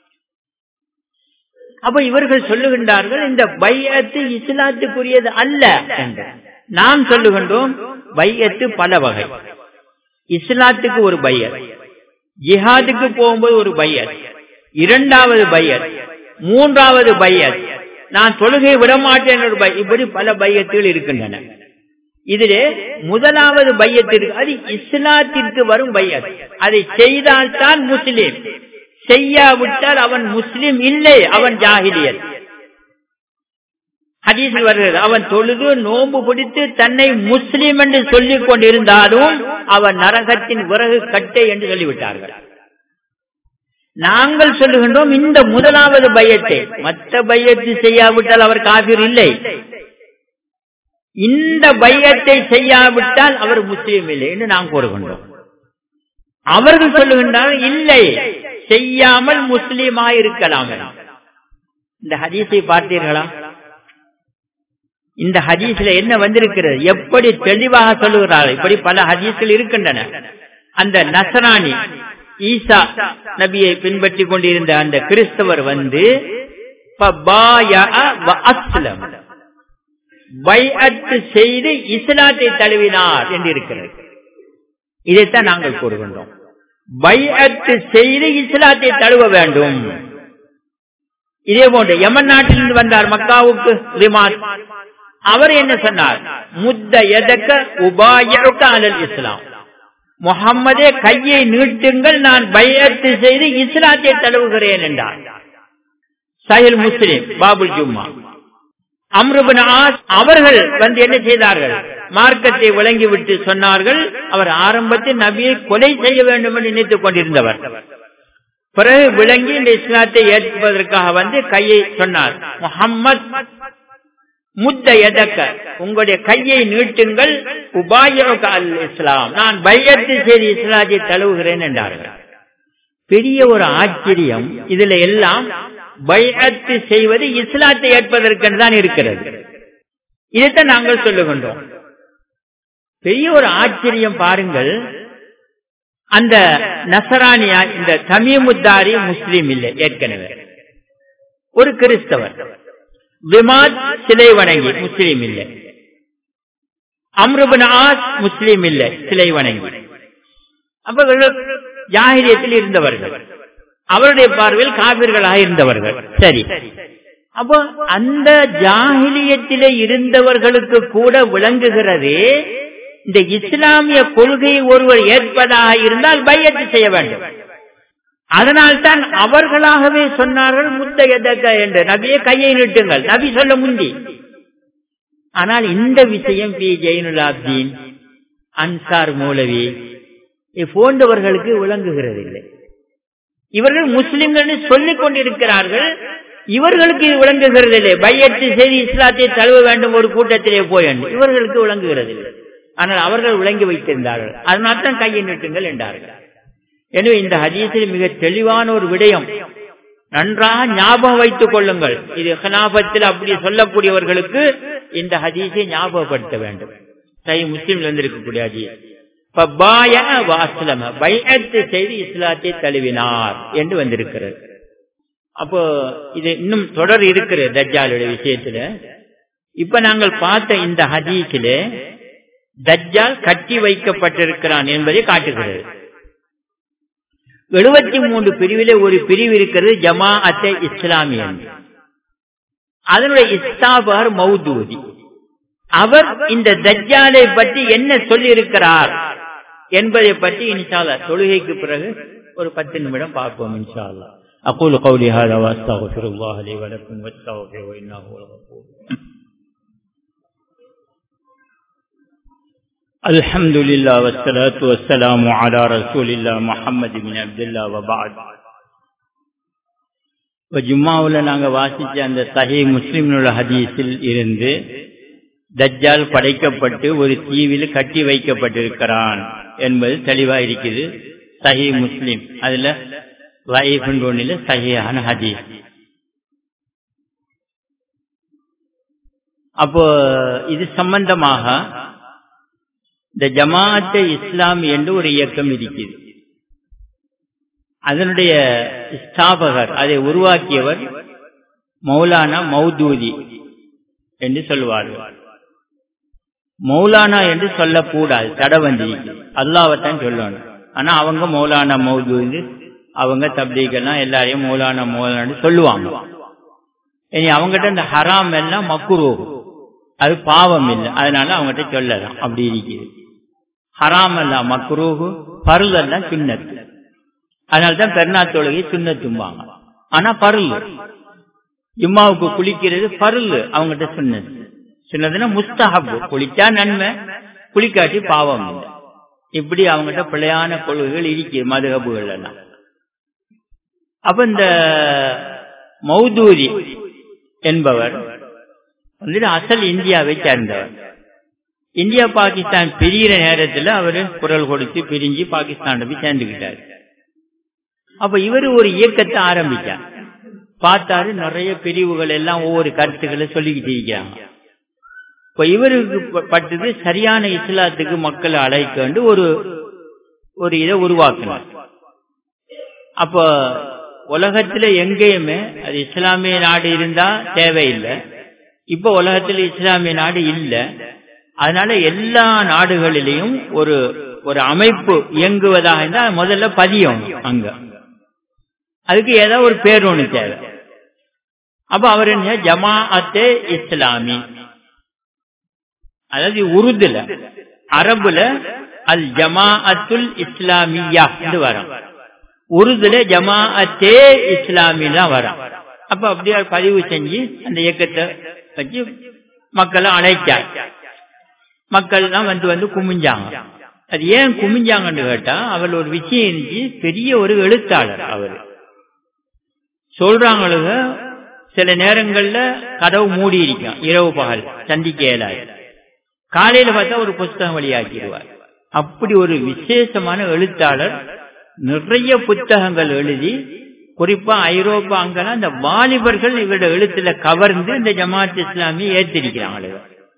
அப்ப இவர்கள் சொல்லுகின்றார்கள் இந்த பையத்து இஸ்லாத்துக்குரியது அல்ல என்று. நாம் சொல்லுகின்றோம் பையத்து பல வகை. இஸ்லாத்துக்கு ஒரு பையத், ஜிஹாதுக்கு போகும்போது ஒரு பையத், இரண்டாவது பையத், மூன்றாவது பையத், நான் தொழுகை விடமாட்டேன், இப்படி பல பையத்துகள் இருக்கின்றன. இதிலே முதலாவது பையத்திற்கு அது இஸ்லாத்திற்கு வரும் பையத். அதை செய்தால்தான் முஸ்லிம், செய்யாவிட்டால் அவன் முஸ்லிம் இல்லை, அவன் ஜாஹிலியத். ஹதீஸில் வருகிறது, அவன் தொழுது நோன்பு பிடித்து தன்னை முஸ்லிம் என்று சொல்லிக் கொண்டிருந்தாலும் அவன் நரகத்தின் விறகு கட்டை என்று சொல்லிவிட்டார்கள். நாங்கள் சொல்லுகின்றோம் இந்த முதலாவது பையத்தை, மற்ற பையத்தை செய்யாவிட்டால் அவர் காஃபிர் இல்லை, இந்த பையத்தை செய்யாவிட்டால் அவர் முஸ்லீம் இல்லை என்று நாம் கூறுகின்றோம். அவர்கள் சொல்லுகின்றார்கள் இல்லை, செய்யாமல் முஸ்லீமாயிருக்கலாம். இந்த ஹதீஸை பார்த்தீர்களா? இந்த ஹதீஸ்ல என்ன வந்திருக்கிறது, எப்படி தெளிவாக சொல்லுகிறார்கள். இப்படி பல ஹதீஸ்கள் இருக்கின்றன. அந்த நசரானி ஈசா நபியை பின்பற்றி கொண்டிருந்த அந்த கிறிஸ்தவர் வந்து பைஅத் செய்து இஸ்லாத்தை தழுவினார் என்று இருக்கிறது. இதைத்தான் நாங்கள் கூறுகின்றோம், பைஅத் செய்து இஸ்லாத்தை தழுவ வேண்டும். இதே போன்று யமன் நாட்டிலிருந்து வந்தார் மக்காவுக்கு ரிமான், அவர் என்ன சொன்னார், முத்த எதக்க உபாயக்க அலல் இஸ்லாம், முஹம்மதே கையை நீட்டுங்கள், நான் பைஅத் செய்து இஸ்லாத்தை தழுவுகிறேன் என்றார். சஹீஹ் முஸ்லிம் பாபுல் ஜும்மா. அம்ர் இப்னு ஆஸ் அவர்கள் வந்து என்ன செய்தார்கள், மார்க்கத்தை விளங்கிவிட்டு சொன்னார்கள். அவர் ஆரம்பத்தில் நபியை கொலை செய்ய வேண்டும் என்று நினைத்துக் கொண்டிருந்தவர், பிறகு விளங்கி இந்த இஸ்லாத்தை ஏற்பதற்காக வந்து கையை சொன்னார். முஹம்மத் முத்த எதக்க, உங்களுடைய கையை நீட்டுங்கள், உபாயக அல் இஸ்லாம், நான் பைஅத் செய்து இஸ்லாத்தை தழுவுகிறேன் என்றார்கள். பெரிய ஒரு ஆச்சரியம், இதுல எல்லாம் பைஅத் செய்வது இஸ்லாத்தை ஏற்பதற்கு தான் இருக்கிறது. இதைத்தான் நாங்கள் சொல்லுகின்றோம். பெரிய ஒரு ஆச்சரியம் பாருங்கள், அந்த நசரானியா இந்த தமீமுத்தாரி முஸ்லீம் இல்லை, ஏற்கனவே ஒரு கிறிஸ்தவர். விமாத் சிலை வணங்கி முஸ்லீம் இல்லை. அம்ர் இப்னு ஆஸ் முஸ்லீம் இல்லை, சிலை வணங்கி. அப்ப ஜாஹிலியத்தில் இருந்தவர்கள், அவருடைய பார்வையில் காபிர்களாக இருந்தவர்கள். சரி, அப்போ அந்த ஜாஹிலியத்திலே இருந்தவர்களுக்கு கூட விளங்குகிறது, இந்த இஸ்லாமிய கொள்கையை ஒருவர் ஏற்பதாக இருந்தால் பைஅத் செய்ய வேண்டும். அதனால்தான் அவர்களாகவே சொன்னார்கள் முத்தயதக என்று, நபியை கையை நீட்டுங்கள், நபி சொல்ல முந்தி. ஆனால் இந்த விஷயம் பி ஜெயினுல் ஆப்தீன், அன்சார் மௌலவி போன்றவர்களுக்கு விளங்குகிறது இல்லை. இவர்கள் முஸ்லிம்கள் சொல்லிக் கொண்டிருக்கிறார்கள், இவர்களுக்கு இது விளங்குகிறது இல்லை. பைஅத் செய்து இஸ்லாத்தை தழுவ வேண்டும் ஒரு கூட்டத்திலே போய், இவர்களுக்கு விளங்குகிறது இல்லை. ஆனால் அவர்கள் விளங்கி வைத்திருந்தார்கள், அதனால்தான் கையை நீட்டுங்கள் என்றார்கள். எனவே இந்த ஹதீஸில் மிக தெளிவான ஒரு விடயம், நன்றாக ஞாபகம் வைத்துக் கொள்ளுங்கள். இது ஹிலாஃபத்தில் அப்படி சொல்லக்கூடியவர்களுக்கு இந்த ஹதீஸை ஞாபகப்படுத்த வேண்டும். சஹீஹ் முஸ்லிம்ல இருக்கக்கூடிய ஹதீஸ், பைஅத் செய்து இஸ்லாத்தை தழுவினார் என்று வந்திருக்கிறது. அப்போ இது இன்னும் தொடர் இருக்கிறது தஜ்ஜாலுடைய விஷயத்துல. இப்ப நாங்கள் பார்த்த இந்த ஹதீஸிலே தஜ்ஜால் கட்டி வைக்கப்பட்டிருக்கிறான் என்பதை காட்டுகிறது. 73 பிரிவிலே ஒரு பிரிவு இருக்கிறது ஜமாஅத்தே இஸ்லாமிய. அதனுடைய இஸ்தாபர் மௌதூதி. அவர் இந்த தஜ்ஜாலை பற்றி என்ன சொல்லி இருக்கிறார் என்பதை பற்றி இன்ஷா அல்லாஹ் தொழுகைக்கு பிறகு ஒரு 10 நிமிடம் பார்ப்போம் இன்ஷா அல்லாஹ். அகூலு கௌலி ஹாதா வ அஸ்தக்ஃபிருல்லாஹ லி வ லக்கும் வஸ்தக்ஃபிருஹு இன்னஹு ஹுவல் கஃபூர். அல்ஹம்துலில்லாஹ் வஸ்ஸலாத்து வஸ்ஸலாமு அலா ரசூலில்லாஹ் முஹம்மது பின் அப்துல்லாஹ் வ பஅத். ஜும்மாவுல நாங்க வாசிச்ச அந்த சஹீஹ் முஸ்லிம்னுடைய ஹதீஸில் இருந்து தஜ்ஜால் படைக்கப்பட்டு ஒரு தீவில் கட்டி வைக்கப்பட்டிருக்கிறான் என்பது தெளிவா இருக்குது. சஹீஹ் முஸ்லிம் அதுல லைஃப்னு ஒன்றில் சஹீஹான ஹதீஸ். அப்போ இது சம்பந்தமாக இந்த ஜமாஅத்தே இஸ்லாம் என்று ஒரு இயக்கம் இருக்குது. அதனுடைய ஸ்தாபகர், அதை உருவாக்கியவர் மௌலானா மௌதூதி என்று சொல்லுவார்கள். மௌலானா என்று சொல்லக்கூடாது, தடவந்தி, அல்லாஹ்வைத்தான் சொல்லணும். ஆனா அவங்க மௌலானா மௌதூதி, அவங்க தப்லீகெல்லாம் எல்லாரையும் மௌலானா மௌலானா சொல்லுவாங்க. இனி அவங்ககிட்ட இந்த ஹராம் எல்லாம் மக்ரூஹ், அது பாவம் இல்லை, அதனால அவங்ககிட்ட சொல்லலாம். அப்படி இருக்குது. ஹராம் எல்லாம் மக்ரூஹ், பருள் எல்லாம் சுன்னத். அதனால்தான் பெருநாள் தொழுகை சுன்னத்தும்பாங்க. ஆனா பருள், ஜும்மாவுக்கு குளிக்கிறது பருள், அவங்ககிட்ட சுன்னத். சுன்னதுன்னா முஸ்தஹப், குளிச்சா நன்மை, குளிக்காட்டி பாவம் இல்லை. இப்படி அவங்ககிட்ட பிழையான கொள்கைகள் இருக்கு மதுஹபுகள் எல்லாம். அப்ப இந்த மௌதூதி என்பவர் அசல் இந்தியாவை சேர்ந்தவர். இந்தியா பாகிஸ்தான் பிரிகிற நேரத்தில் அவரு குரல் கொடுத்து பிரிஞ்சு பாகிஸ்தான் போய் சேர்ந்துக்கிட்டார். அப்ப இவரு ஒரு இயக்கத்தை ஆரம்பிச்சார். பார்த்தாரு நிறைய பிரிவுகள் எல்லாம் ஒவ்வொரு கருத்துக்களை சொல்லிக்கிட்டு இருக்கிறாங்க. இப்ப இவருக்கு பட்டது சரியான இஸ்லாத்துக்கு மக்களை அழைக்க வேண்டு ஒரு இதை உருவாக்கினார். அப்ப உலகத்துல எங்கேயுமே அது இஸ்லாமிய நாடு இருந்தா தேவையில்லை. இப்ப உலகத்துல இஸ்லாமிய நாடு இல்லை. அதனால எல்லா நாடுகளிலையும் ஒரு அமைப்பு இயங்குவதாக இருந்தால் முதல்ல பதியும் அங்க. அதுக்கு ஏதோ ஒரு பேர் ஒண்ணு தேவை. அப்ப அவர் என்ன, ஜமாஅத்தே இஸ்லாமி, அதாவது உருதுல, அரபுல அல் ஜமாஅத்துல் இஸ்லாமியா என்று வரும். உருதுல ஜமாஅத்தே இஸ்லாமி தான் வரும். அப்ப அப்படியே பதிவு செஞ்சு அந்த இயக்கத்தை வச்சு மக்களை அழைச்சார். மக்கள் தான் வந்து குமிஞ்சாங்க. அது ஏன் குமிஞ்சாங்கன்னு கேட்டா, அவர் ஒரு விஷயம் இருந்துச்சு. பெரிய ஒரு எழுத்தாளர் அவரு. சொல்றாங்க சில நேரங்கள்ல கதவு மூடி இருக்கும், இரவு பகல் சந்திக்க இயலாது. காலையில பார்த்தா ஒரு புத்தகம் வெளியாக்கிடுவார். அப்படி ஒரு விசேஷமான எழுத்தாளர். நிறைய புத்தகங்கள் எழுதி, குறிப்பா ஐரோப்பா அங்கெல்லாம் இந்த வாலிபர்கள் இவருடைய எழுத்துல கவர்ந்து இந்த ஜமாஅத் இஸ்லாமியை ஏற்றிருக்கிறாங்க.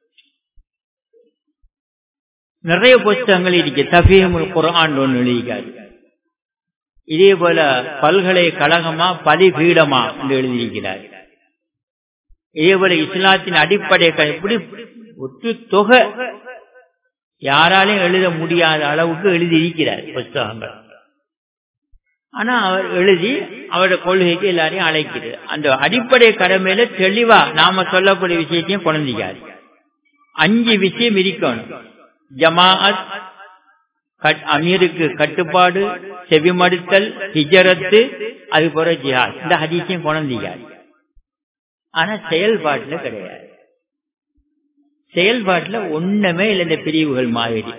நிறைய புத்தகங்கள் இருக்கு. தஃபீஹுல் குர்ஆன் ஒன்று எழுதிக்காரு. இதே போல பல்கலைக்கழகமா பதிபீடமா என்று எழுதியிருக்கிறார். இதே போல இஸ்லாத்தின் அடிப்படை இப்படி ஒற்று தொகை யாராலையும் எழுத முடியாத அளவுக்கு எழுதியிருக்கிறார் புத்தகங்கள். ஆனா அவர் எழுதி அவருடைய கொள்கைக்கு எல்லாரையும் அழைக்கிறது. அந்த அடிப்படை கடமையில தெளிவா நாம சொல்லக்கூடிய விஷயத்தையும் குழந்தைக்காரு. 5 விஷயம் இருக்கணும். ஜமாஅத், அமீருக்கு கட்டுப்பாடு, செவிமடுத்தல், ஹிஜரத்து, அது போற ஜிஹாத். இந்த ஹதீஸையும் குழந்தைக்காரு. ஆனா செயல்பாட்டுல கிடையாது. செயல்பாட்டுல ஒண்ணுமே இல்லை. இந்த பிரிவுகள் மாதிரி.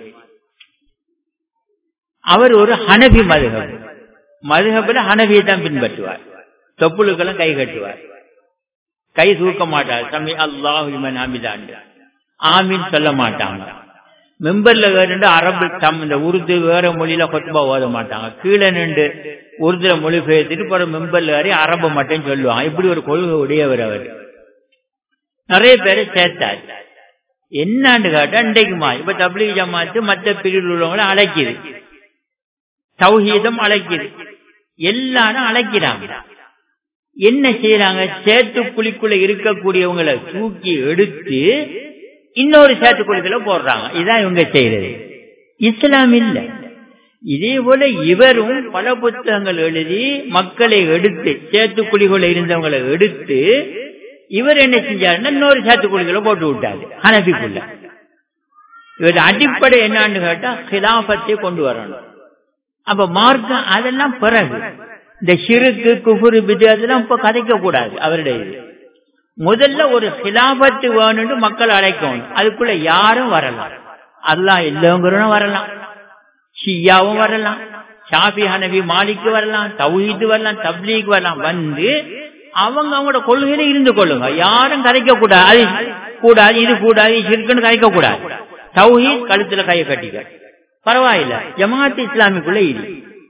அவர் ஒரு ஹனபி மதுஹப், மதுஹப்ல ஹனபியை தான் பின்பற்றுவார். தொப்புளுக்கெல்லாம் கை கட்டுவார், கை தூக்க மாட்டார். சமி அல்லாஹு லிமன் ஹமிதான், ஆமீன் சொல்ல மாட்டாங்க. மெம்பர்ல வேறு அரபு இந்த உருது வேற மொழியில கொத்துபா ஓத மாட்டாங்க. கீழே நின்று உருதுல மொழி பெயர்த்துட்டு போற மெம்பர்ல வேற அரபு மட்டும் சொல்லுவாங்க. இப்படி ஒரு கொள்கை உடையவர் அவர். நிறைய பேரை சேர்த்தார். என்னான்னு கேட்டா, இன்றைக்குமா இப்ப தப்லீக் ஜமாஅத் மற்ற பிரிவில் உள்ளவங்களை அழைக்குது, தௌஹீதம் அழைக்குது, எல்லாரும் அழைக்கிறாங்க. என்ன செய்யறாங்க, சேத்துக்குழிக்குள்ள இருக்கக்கூடியவங்களை தூக்கி எடுத்து இன்னொரு சேத்துக்குழிக்குள்ள போடுறாங்க. இதான் இவங்க செய்யறது. இஸ்லாம் இல்ல. இதே போல இவரும் பல புத்தகங்கள் எழுதி மக்களை எடுத்து சேத்துக்குழிகளை இருந்தவங்களை எடுத்து இவர் என்ன செஞ்சாருன்னா இன்னொரு சேத்துக்குழிகளை போட்டு விட்டாரு ஹனபிக்குள்ள. இவர் அடிப்படை என்னன்னு கேட்டா ஹிலாஃபத்தை கொண்டு வரணும். அப்ப மார்க்கம் அதெல்லாம் பிறகு இந்த ஷிருக்கு குஃபுரு பித்அத்லாம் இப்ப கதைக்க கூடாது. அவருடைய முதல்ல ஒரு ஹிலாஃபத்து வேணும்னு மக்கள் அழைக்கணும். அதுக்குள்ள யாரும் வரலாம், அல்லாஹ் இல்லவங்களும் வரலாம், ஷியாவும் வரலாம், ஷாஃபி ஹனபி மாலிக்கு வரலாம், தௌஹீத் வரலாம், தப்லீக் வரலாம். வந்து அவங்க அவங்களோட கொள்கையில இருந்து கொள்ளுங்க. யாரும் கதைக்க கூடாது, கூடாது இது கூடாது ஷிர்க்குன்னு கதைக்க கூடாது. தௌஹீத் கழுத்துல கையை கட்டிக்க பரவாயில்ல, ஜமாத் இஸ்லாமிக்குள்ள இரு.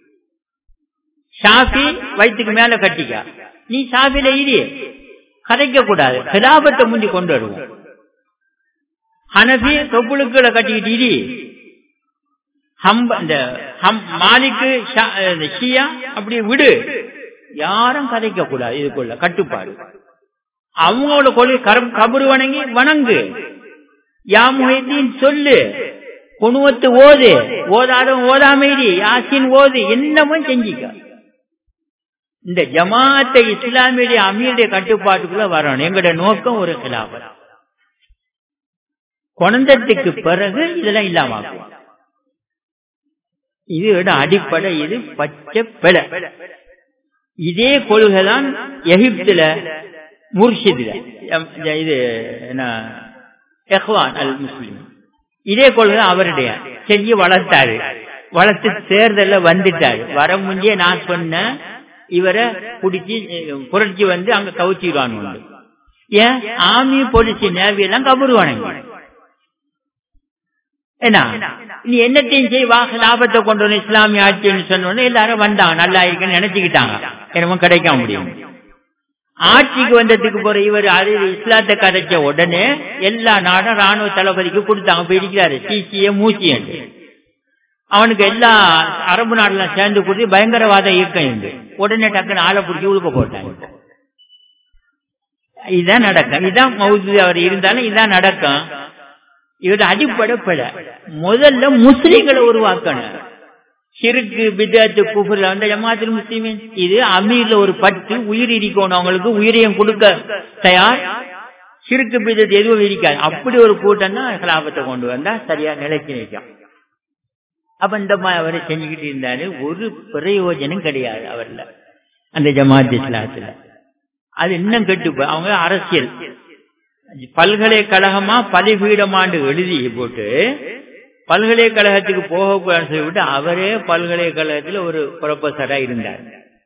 ஷாஃபி வயிற்றுக்கு மேல கட்டிக்க, நீ ஷாஃபில இரு, கதைக்க கூடாது. ஹிலாபத்தை முந்தி கொண்டு வருவோம். ஹனபி தொப்புளுக்களை கட்டிக்கிட்டு இரு, மாலிக்கு ஷியா அப்படி விடு, யாரும் கதைக்க கூடாது. இதுக்குள்ள கட்டுப்பாடு. அவங்களோட கொள்கை கபரு வணங்கி வணங்கு, யா முஹைதீன் சொல்லு, குனுவத்து ஓது, ஓதாடும் ஓதாமைதி, யாசின் ஓது, என்னமும் செஞ்சிக்க. இந்த ஜமாத்தை இஸ்லாமிய அமீருடைய கட்டுப்பாட்டுக்குள்ள வரணும். எங்களுடைய நோக்கம் ஒரு கிலாபத். குழந்தத்துக்கு பிறகு இதெல்லாம் இல்லாம இதோட அடிப்படை இது பச்சை பிழை. இதே கொள்கைதான் எகிப்துல முர்ஷிதுல இது இஹ்வான் அல் முஸ்லிம், இதே கொள்கை அவருடைய செஞ்சு வளர்த்தாரு. வளர்த்து தேர்தல்ல வந்துட்டாரு. வர முன்னே நான் சொன்ன இவரை பிடிச்சி புரட்சி வந்து அங்க கவுச்சிடுவாங்க. ஏன் ஆர்மி போலீஸ் நேவி எல்லாம் கபருவானுங்க. என்ன நீ என்னத்தையும் செய்வா, லாபத்தை கொண்டு வந்து இஸ்லாமிய ஆட்சின்னு சொன்னோன்னு எல்லாரும் வந்தாங்க, நல்லா இருக்குன்னு நினைச்சுக்கிட்டாங்க. என்னமோ கிடைக்க முடியும். ஆட்சிக்கு வந்ததுக்கு போற இவர் அது இஸ்லாத்தை கதைச்ச உடனே எல்லா நாடும் ராணுவ தளபதிக்கு கொடுத்தாங்க. போய் இருக்கிறாரு சிசிஏ மூச்சி என்று. அவனுக்கு எல்லா அரபு நாடுலாம் சேர்ந்து கொடுத்து பயங்கரவாத இயக்கம் இருந்து உடனே டக்குன்னு ஆளை பிடிச்சி உழுக்க போட்டாங்க. இதுதான் நடக்கும். இதுதான் மௌது அவர் இருந்தாலும் இதுதான் நடக்கும். இவரோட அடிப்படை பிழை. முதல்ல முஸ்லிம்களை உருவாக்கணும். ஷிர்கு பித்அத் குஃப்ர் அந்த ஜமாத்துல் முஸ்லிமீன் இது அமீர்ல ஒரு பட்டு உயிர் இருக்கணும். அவங்களுக்கு உயிரையும் கொடுக்க தயார். ஷிர்கு பித்அத் எதுவும் இருக்காது. அப்படி ஒரு கூட்டம் தான் ஹிலாஃபத்தை கொண்டு வந்தா சரியா நிலைச்சு நிற்கும். அப்ப இந்த மாதிரி அவரை செஞ்சுக்கிட்டு இருந்தாரு. ஒரு பிரயோஜனம் கிடையாது அவர்ல அந்த ஜமாத் இஸ்லாத்துல. அது இன்னும் கெட்டு அவங்க அரசியல் பல்கலைக்கழகமா பலிபீடமாண்டு எழுதி போட்டு பல்கலைக்கழகத்துக்கு போகக்கூடாதுன்னு சொல்லிவிட்டு அவரே பல்கலைக்கழகத்தில் ஒரு ப்ரொஃபஸரா இருந்தார்.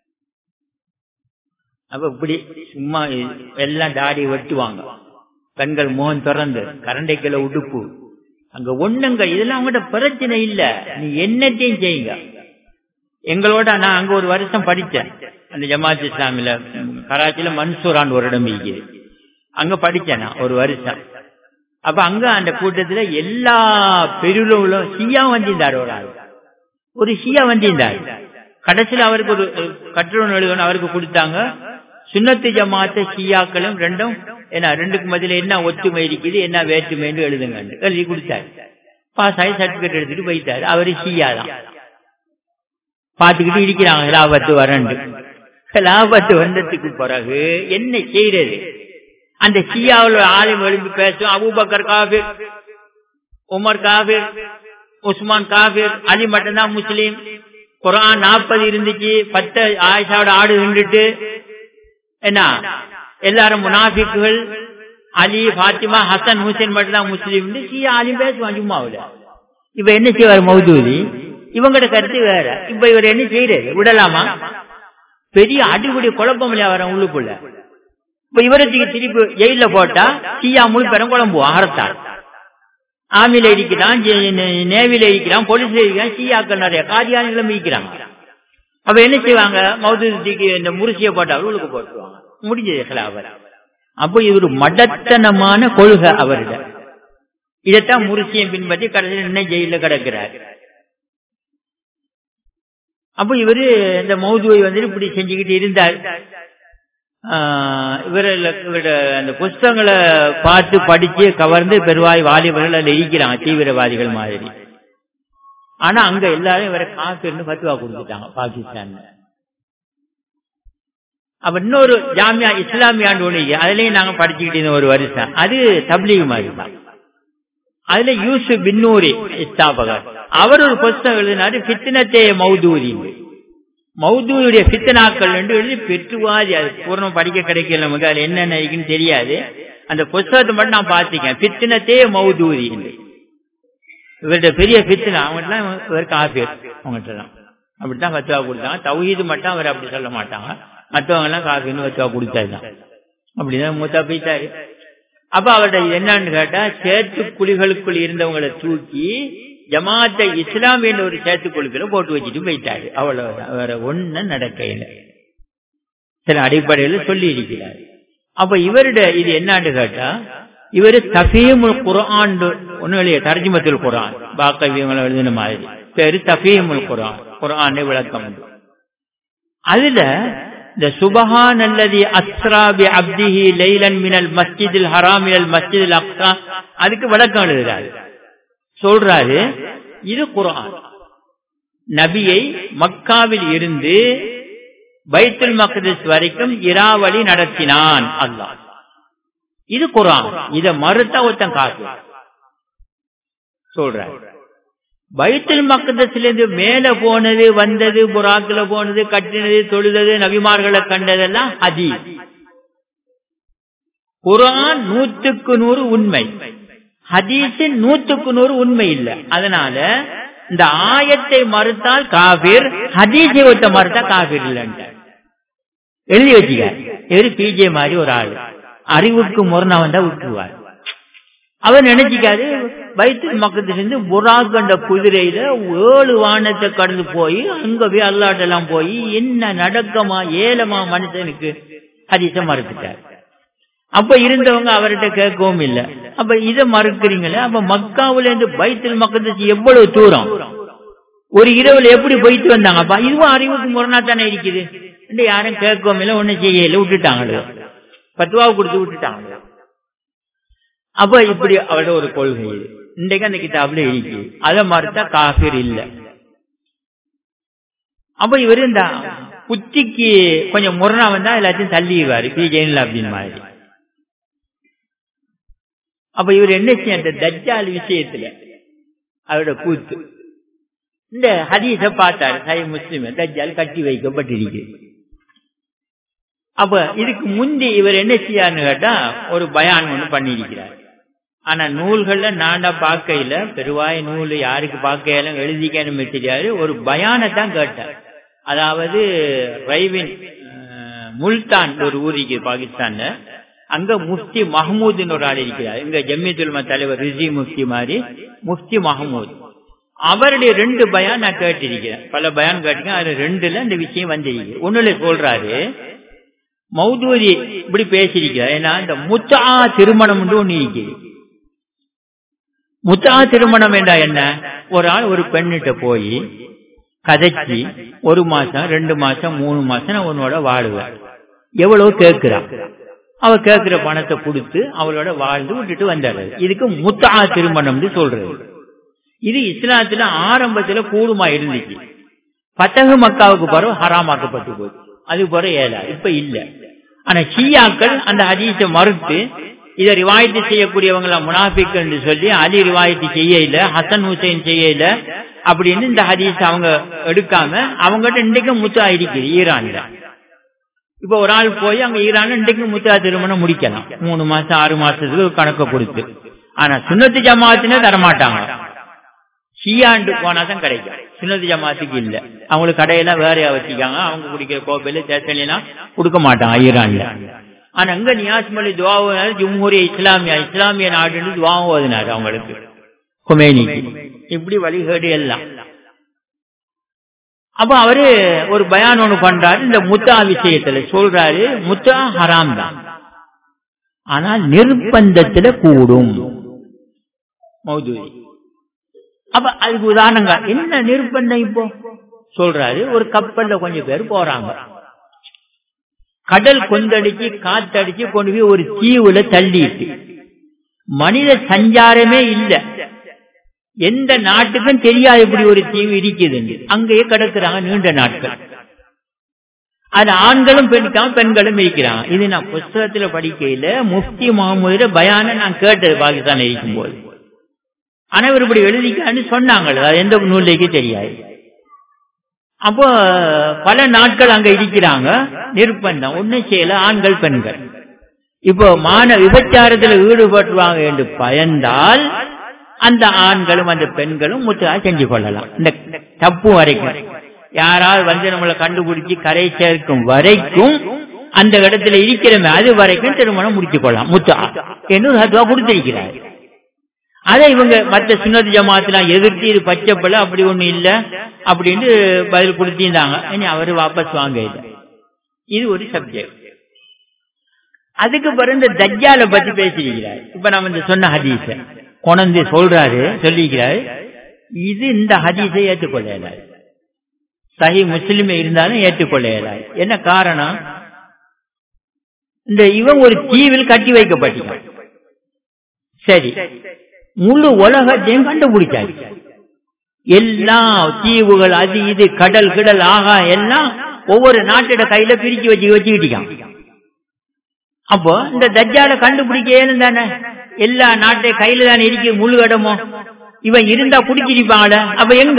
அப்ப இப்படி சும்மா எல்லாம் தாடி வெட்டுவாங்க, பெண்கள் முகம் திறந்து, கரண்டைக்குள்ள உடுப்பு, அங்க ஒண்ணுங்க. இதெல்லாம் அவங்ககிட்ட பிரச்சனை இல்ல, நீ என்னத்தையும் செய்யுங்க. எங்களோட நான் அங்க ஒரு வருஷம் படித்தேன். அந்த ஜமாத் இஸ்லாமில கராச்சியில மன்சூரான் ஒரு இடம் இருக்குது, அங்க படிச்சேன் நான் ஒரு வருஷம். அப்ப அங்க அந்த கூட்டத்துல எல்லா பெருளவுல ஷியா வந்திருந்தார். ஒரு ஷியா வந்திருந்தார். கடைசியில் அவருக்கு ஒரு கட்டுரை எழுதணும் அவருக்கு கொடுத்தாங்க. சுன்னத்து ஜமாத்த ஷியாக்களும் ரெண்டும் என்ன, ரெண்டுக்கு மத்தியில என்ன ஒற்றுமை இருக்குது என்ன வேற்றுமைன்னு எழுதுங்க எழுதி கொடுத்தாரு. பாஸ் ஆகி சர்டிபிகேட் எடுத்துட்டு போயிட்டாரு. அவரு ஷியா தான். பாத்துக்கிட்டு இருக்கிறாங்க ஹிலாபத்து வரண்டு. ஹிலாபத்து வந்ததுக்கு பிறகு என்ன செய்யறது? அந்த ஷியாவில் ஆலிம் எழுப்பி பேசும், அபூபக்கர் காஃபிர், உமர் காஃபிர், உஸ்மான் காஃபிர், அலி மட்டும்தான் முஸ்லீம். குர்ஆன் 40 இருந்துச்சு, 10 ஆயிஷாவோட ஆடு நின்றுட்டு என்ன எல்லாரும் முனாஃபிக்குகள், அலி பாத்திமா ஹசன் ஹுசைன் மட்டும்தான் முஸ்லீம். ஷியா ஆலிம் பேசுவான் ஜும்மாவுல. இப்ப என்ன செய்வார் மௌதூதி? இவங்களோட கருத்து வேற. இப்ப இவர் என்ன செய்யறது? விடலாமா? பெரிய அடிப்படை குழப்பம் இல்லையா வர உள்ளுக்குள்ள. இப்ப இவரத்துக்கு திருப்பி ஜெயில போட்டா ஷியா முழு பெரும் குழம்புவோம். அறத்தார் ஆமில இருக்கிறான், நேவில இருக்கிறான், போலீஸ்ல இருக்கிறான், ஷியாக்கள் நிறைய காதியானிகளும் இருக்கிறாங்க. அப்ப என்ன செய்வாங்க? மௌதூதிக்கு இந்த முருசிய போட்டா உள்ளுக்கு போட்டுருவாங்க. முடிஞ்சது அவர். அப்போ இவரு மடத்தனமான கொள்கை அவருடைய. இதைத்தான் முருசியம் பின்பற்றி கடைசியில் என்ன ஜெயில கிடக்கிறார். அப்போ இவரு இந்த மௌதுவை வந்து இப்படி செஞ்சுக்கிட்டு இருந்தார். இவரோட அந்த புஸ்தகங்களை பார்த்து படிச்சு கவர்ந்து பெருவாய் வாலிபர்கள் அதில் இருக்கிறாங்க, தீவிரவாதிகள் மாதிரி. ஆனா அங்க எல்லாரும் இவரை காஃபிர்னு ஃபத்வா கொடுத்துட்டாங்க பாகிஸ்தான்ல. அப்ப இன்னொரு ஜாமியா இஸ்லாமியாண்டு ஒண்ணு, அதுலயும் நாங்க படிச்சுக்கிட்டு இருந்த ஒரு வருஷம், அது தப்லீக் மாதிரி தான். அதுல யூசுப் பின்னூரி ஸ்தாபகர் அவர் ஒரு புத்தகம் எழுதினாரு, ஃபித்னத்தே மௌதூதி, மௌதூதியுடைய ஃபித்னாக்கள் என்று எழுதி பெற்றுவாதி. அது பூர்ணம் படிக்க கிடைக்கல நமக்கு, அது என்னென்ன இருக்குன்னு தெரியாது. அந்த புத்தகத்தை மட்டும் நான் பார்த்திருக்கேன், ஃபித்னத்தே மௌதூதி. இவருடைய பெரிய ஃபித்னா, அவங்கெல்லாம் இவர் காஃபிர், அவங்ககிட்ட தான் அப்படித்தான் ஃபத்வா கொடுத்தாங்க. தௌஹீது மட்டும் அவர் அப்படி சொல்ல மாட்டாங்க, மற்றவங்க எல்லாம் காஃபின்னு ஃபத்வா கொடுத்தாருதான். அப்படிதான் மூத்தா போயிட்டாரு. அப்ப அவர்கிட்ட என்னன்னு கேட்டா, சேத்து குழிகளுக்குள் இருந்தவங்களை தூக்கி ஜமாத்தை இஸ்லாம் என்ற ஒரு சேத்து குழுக்களை போட்டு வச்சுட்டு போயிட்டாரு. அவ்வளவுதான், வேற ஒன்னும் நடக்கையில சில அடிப்படையில் சொல்லி இருக்கிறார். அப்ப இவருடைய இது என்னான்னு கேட்டா, இவரு தஃபீமுல் குர்ஆன் ஒண்ணு இல்லையா, தர்ஜுமத்துல் குர்ஆன் பாக்கவியங்களை எழுதின மாதிரி பேரு தஃபீமுல் குர்ஆன், குர்ஆனை விளக்கம். அதுல இந்த சுபஹானல்லதி அஸ்ரா பி அப்திஹி லைலன் மினல் மஸ்ஜிதில் ஹராம் இலல் மஸ்ஜிதில் அக்ஸா, அதுக்கு விளக்கம் எழுதுறாரு. சொல்றாரு, இது குர்ஆன், நபியை மக்காவில் இருந்து பைத்துல் மக்திஸ் வரைக்கும் இராவழி நடத்தினான் அல்லாஹ். இது குர்ஆன். இத மறுத்தா ஒருத்தன் காசு சொல்றாரு. பைத்துல் மக்திஸ்ல மேல போனது, வந்தது, புறாக்குல போனது, கட்டினது, தொழுதது, நபிமார்களை கண்டதெல்லாம் ஹதீஸ். குர்ஆன் 100% உண்மை, ஹதீஸ் 100% உண்மை இல்ல. அதனால இந்த ஆயத்தை மறுத்தால் காபிர், ஹதீஸை ஒத்த மறுத்தா காபிர் இல்லைன்ற எழுதி வச்சுக்க. இவரு பிஜே மாதிரி ஒரு ஆளு, அறிவுக்கு முரணா வந்தா விட்டுருவார். அவர் நினைச்சிக்காது, பைத்துல் மக்திஸ்ல புராக் கண்ட குதிரையில 7 வானத்தை கடந்து போய் அங்க போய் அல்லாட்டெல்லாம் போய் என்ன நடக்கமா ஏலமா மனுஷனுக்கு ஹதீஸ மறுத்துட்டார். அப்ப இருந்தவங்க அவர்கிட்ட கேட்கவும் இல்லை. அப்ப இதை மறுக்கிறீங்களே, அப்ப மக்காவுல இருந்து பைத்துல் மக்திஸ் எவ்வளவு தூரம், ஒரு இரவுல எப்படி போயிட்டு வந்தாங்க? இதுவும் அறிவுக்கு முரணா தானே இருக்குது. யாரும் கேட்கவும் இல்லை, ஒன்னும் செய்யல, விட்டுட்டாங்க, ஃபத்வா கொடுத்து விட்டுட்டாங்க. அப்ப இப்படி அவரோட ஒரு கொள்கை இன்றைக்கு அந்த கிதாபுல இருக்கு. அதை மறுத்தா காஃபிர் இல்ல. அப்ப இவரு இந்த புத்திக்கு கொஞ்சம் முரணா வந்தா எல்லாத்தையும் தள்ளிடுவாரு, பிஜேன்ல அப்படின்னு மாதிரி. அப்ப இவர் என்ன செய்ய, அந்த தஜ்ஜால் விஷயத்துல அவரோட கூத்து, இந்த ஹதீஸ பார்த்தாரு, சஹீஹ் முஸ்லிம், தஜ்ஜால் கட்டி வைக்கப்பட்டிருக்கு. அப்ப இதுக்கு முந்தி இவர் என்ன செய்யாருன்னு கேட்டா, ஒரு பயான் ஒண்ணு பண்ணிருக்கிறார். ஆனா நூல்கள்ல நான்டா பார்க்கையில, பெருவாய் நூல் யாருக்கு பார்க்கையில எழுதிக்கணுமே தெரியாது, ஒரு பயானத்தான் கேட்டார். அதாவது ரைவின் முல்தான் ஒரு ஊருக்கு பாகிஸ்தான்ல, அங்க முஃப்தி மஹமூதுன்னு ஒரு ஆள் இருக்கிறார். இங்க ஜம்மியத்துல் தலைவர் ரிசி முஃப்தி மாதிரி முஃப்தி மஹமூத், அவருடைய 2 பயான் நான் கேட்டிருக்கிறேன். பல பயான் கேட்டிருக்கேன், அது 2ல இந்த விஷயம் வந்திருக்கு. ஒண்ணுல சொல்றாரு, மௌதூதி இப்படி பேசியிருக்கிறார். ஏன்னா இந்த முத்தா திருமணம் ஒண்ணு இருக்குது. முத்தா திருமணம் என்றா என்ன? ஒரு ஆள் ஒரு பெண்ணிட்ட போய் கதைச்சி 1 மாசம் 2 மாசம் 3 மாசம் நான் உன்னோட வாழ்வேன், எவ்வளவு கேட்கிறான், அவ கேட்கிற பணத்தை கொடுத்து அவளோட வாழ்ந்து விட்டுட்டு வந்தாரு. இதுக்கு முத்தா திருமணம் சொல்றது. இது இஸ்லாத்துல ஆரம்பத்துல கூடுமா இருந்துச்சு, ஃபத்ஹ் மக்காவுக்கு பிறகு ஹராமாக்கப்பட்டு போச்சு, அது பிறகு ஏலா, இப்ப இல்ல. ஆனா ஷியாக்கள் அந்த ஹதீஸை மறுத்து இதை ரிவாயத்து செய்யக்கூடியவங்கள முனாஃபிக் என்று சொல்லி, அலி ரிவாயத்து செய்யல, ஹசன் ஹுசைன் செய்யல அப்படின்னு இந்த ஹதீஸ் அவங்க எடுக்காம அவங்ககிட்ட இன்றைக்கும் முத்தா இருக்குது ஈரான்ல. இப்ப ஒரு ஆள் போய் அங்க ஈரான்ல இன்றைக்கு முத்தா திருமணம் முடிக்கலாம், 3 மாசம் 6 மாசத்துக்கு கணக்க கொடுத்து. ஆனா சுன்னத்து ஜமாத்தினே தரமாட்டாங்க, ஷியாண்டு போனாதான் கிடைக்கும், சுன்னத்து ஜமாத்துக்கு இல்ல. அவங்களுக்கு கடையெல்லாம் வேறையா வச்சுக்காங்க, அவங்க குடிக்கிற கோப்பையில சேத்தலாம் கொடுக்க மாட்டாங்க ஈரான்ல. ஆனா அங்க நியாஸ்மலி துவாவினாரு, ஜும்ஹூரிய இஸ்லாமிய நாடு துவாவும் ஓதினாரு அவங்களுக்கு, கொமேனிக்கு. இப்படி வழிகேடு எல்லாம். அப்ப அவரு ஒரு பயான் ஒண்ணு பண்றாரு, இந்த முத்தா விஷயத்துல சொல்றாரு, முத்தா ஹராம் தான், ஆனால் நிர்பந்தத்துல கூடும் மௌதூதி. அப்ப அதுக்கு உதாரணங்க என்ன நிர்பந்தம் இப்போ சொல்றாரு, ஒரு கப்பல்ல கொஞ்சம் பேர் போறாங்க, கடல் கொந்தடிச்சு காத்தடிச்சு கொண்டு போய் ஒரு தீவுல தள்ளிட்டு, மனித சஞ்சாரமே இல்ல, எந்த நாட்டுக்கும் தெரியாது இப்படி ஒரு தீவு இருக்குது. அங்கேயே கிடக்குறாங்க நீண்ட நாட்கள். அது ஆண்களும் பெண்களும் இருக்கிறாங்க. இது நான் புஸ்தகத்துல படிக்கையில முஃப்தி முகமது பயான நான் கேட்டது பாகிஸ்தான் இருக்கும் போது. ஆனா இவர் இப்படி எழுதிக்கான்னு சொன்னாங்க. அது எந்த நூலைக்கு தெரியாது. அப்போ பல நாட்கள் அங்க இருக்கிறாங்க. நிர்பந்தம் ஒன்னும் செய்யல, ஆண்கள் பெண்கள். இப்போ விபச்சாரத்தில் ஈடுபட்டுவாங்க என்று பயந்தால் அந்த ஆண்களும் அந்த பெண்களும் முத்தாக செஞ்சு கொள்ளலாம். இந்த தப்பு வரைக்கும் யாராவது வந்து நம்மளை கண்டுபிடிச்சு கரை சேர்க்கும் வரைக்கும் அந்த இடத்துல இருக்கிறமே அது வரைக்கும் திருமணம் முடித்துக் கொள்ளலாம் முத்தா என்று ஹத்வா கொடுத்திருக்கிறார். அதை இவங்க மற்ற சுன்னத் ஜமாத்லாம் எதிர்த்து இது பச்சைப்பல அப்படி ஒண்ணு இல்ல அப்படின்னு பதில் கொடுத்திருந்தாங்க. இனி அவரு வாபஸ் வாங்க இல்லை. இது ஒரு சப்ஜெக்ட். அதுக்கு பிறகு இந்த தஜ்ஜாலை பத்தி பேசியிருக்கிறார். இப்ப நம்ம இந்த சொன்ன ஹதீஸ கொண்டு சொல்லிக்கிறாரு. இது இந்த ஹதீஸை ஏற்றுக்கொள்ள சஹி முஸ்லிமே இருந்தாலும் ஏற்றுக்கொள்ள இயலாது. என்ன காரணம்? இந்த இவன் ஒரு தீவில் கட்டி வைக்கப்பட்டான். சரி, முழு உலகத்தையும் கண்டுபிடிச்சாரு. எல்லா தீவுகள் அது இது கடல் கிடல் ஆகா எல்லாம் ஒவ்வொரு நாட்டோட கையில பிரிச்சு வச்சுக்கிட்டான். அப்போ இந்த தஜ்ஜாலை கண்டுபிடிக்க ஏன்னு தானே, எல்லா நாட்டை கையில தானே இருக்கு முழு இடமும். இவன் இருந்தா பிடிச்சிருப்பாங்கள, அப்ப எங்க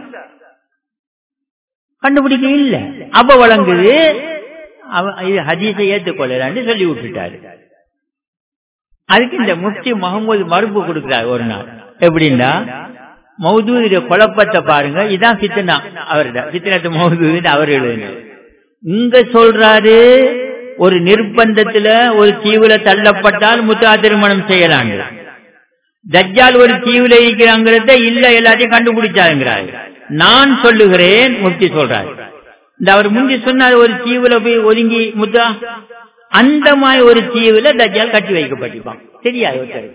கண்டுபிடிக்க இல்ல. அப்ப வழங்குது இது ஹதீஸை ஏற்றுக்கொள்ளலான்னு சொல்லி விட்டுட்டாரு. அதுக்கு இந்த முஃப்தி முகமது மறுப்பு கொடுக்கிறார் ஒரு நாள். எப்படின்னா, மௌதூதிய குழப்பத்தை பாருங்க, இதான் ஃபித்னா. அவர்தான் ஃபித்னத்து மௌதூதி அவர் எழுதுனார். இங்க சொல்றாரு ஒரு நிர்பந்தத்துல ஒரு தீவுல தள்ளப்பட்டால் முத்தா திருமணம் செய்யலாம். தஜ்ஜால் ஒரு தீவுல இருக்கிறாங்கிறத இல்ல எல்லாத்தையும் கண்டுபிடிச்சாருங்கிறாரு. நான் சொல்லுகிறேன், முஃப்தி சொல்றாரு. இந்த அவர் முந்தி சொன்னார் ஒரு தீவுல போய் ஒதுங்கி முத்தா, அந்த மாதிரி ஒரு தீவுல தஜ்ஜால் கட்டி வைக்கப்பட்டிருப்பான். தெரியாது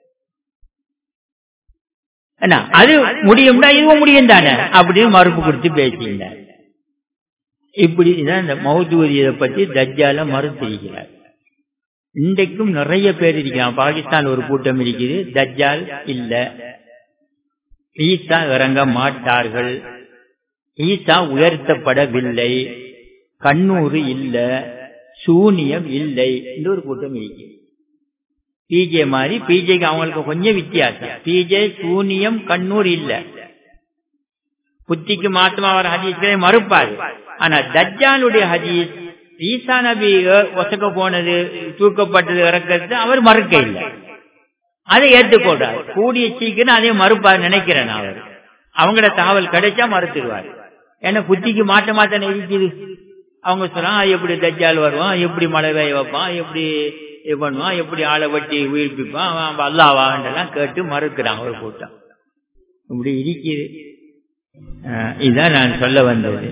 என்ன, அது முடியும்னா இதுவும் முடியும் தானே அப்படின்னு மறுப்பு கொடுத்து பேசினார். இப்படிதான் இந்த மௌதூதியை பற்றி தஜ்ஜால மறுத்திருக்கிறார். இன்றைக்கும் நிறைய பேர் இருக்கிறான். பாகிஸ்தான் ஒரு கூட்டம் இருக்குது, தஜ்ஜால் இல்ல, ஈசா இறங்க மாட்டார்கள், ஈசா உயர்த்தப்படவில்லை, கண்ணூறு இல்ல, சூனியம் இல்லை இந்த ஒரு கூட்டம் இருக்கு. பிஜே மாதிரி, பிஜேக்கு அவங்களுக்கு கொஞ்சம் வித்தியாசம். பிஜே சூனியம் கண்ணூர் இல்ல, புத்திக்கு மாத்தமா வர ஹதீஸ்களை மறுப்பாரு. ஆனா தஜ்ஜாலுடைய ஹதீஸ் ஈசா நபி ஒசக்க போனது, தூக்கப்பட்டது, இறக்கிறது அவர் மறுக்க இல்லை, அதை ஏற்றுக்கொள்றாரு. கூடிய சீக்கிரம் அதே மறுப்பாரு நினைக்கிறேன். அவர் அவங்களோட தகவல் கிடைச்சா மறுத்துடுவாரு. ஏன்னா புத்திக்கு மாற்றமா தானே இருக்குது. அவங்க சொல்றாங்க எப்படி தஜ்ஜால் வருவான், எப்படி மழை பெய்ய வைப்பான், எப்படி பண்ணுவான், எப்படி ஆளை வட்டி உயிர்ப்பிப்பான், அல்லாவாண்டெல்லாம் கேட்டு மறுக்கிறாங்க ஒரு கூட்டம். இப்படி இருக்குது. இதுதான் நான் சொல்ல வந்தது.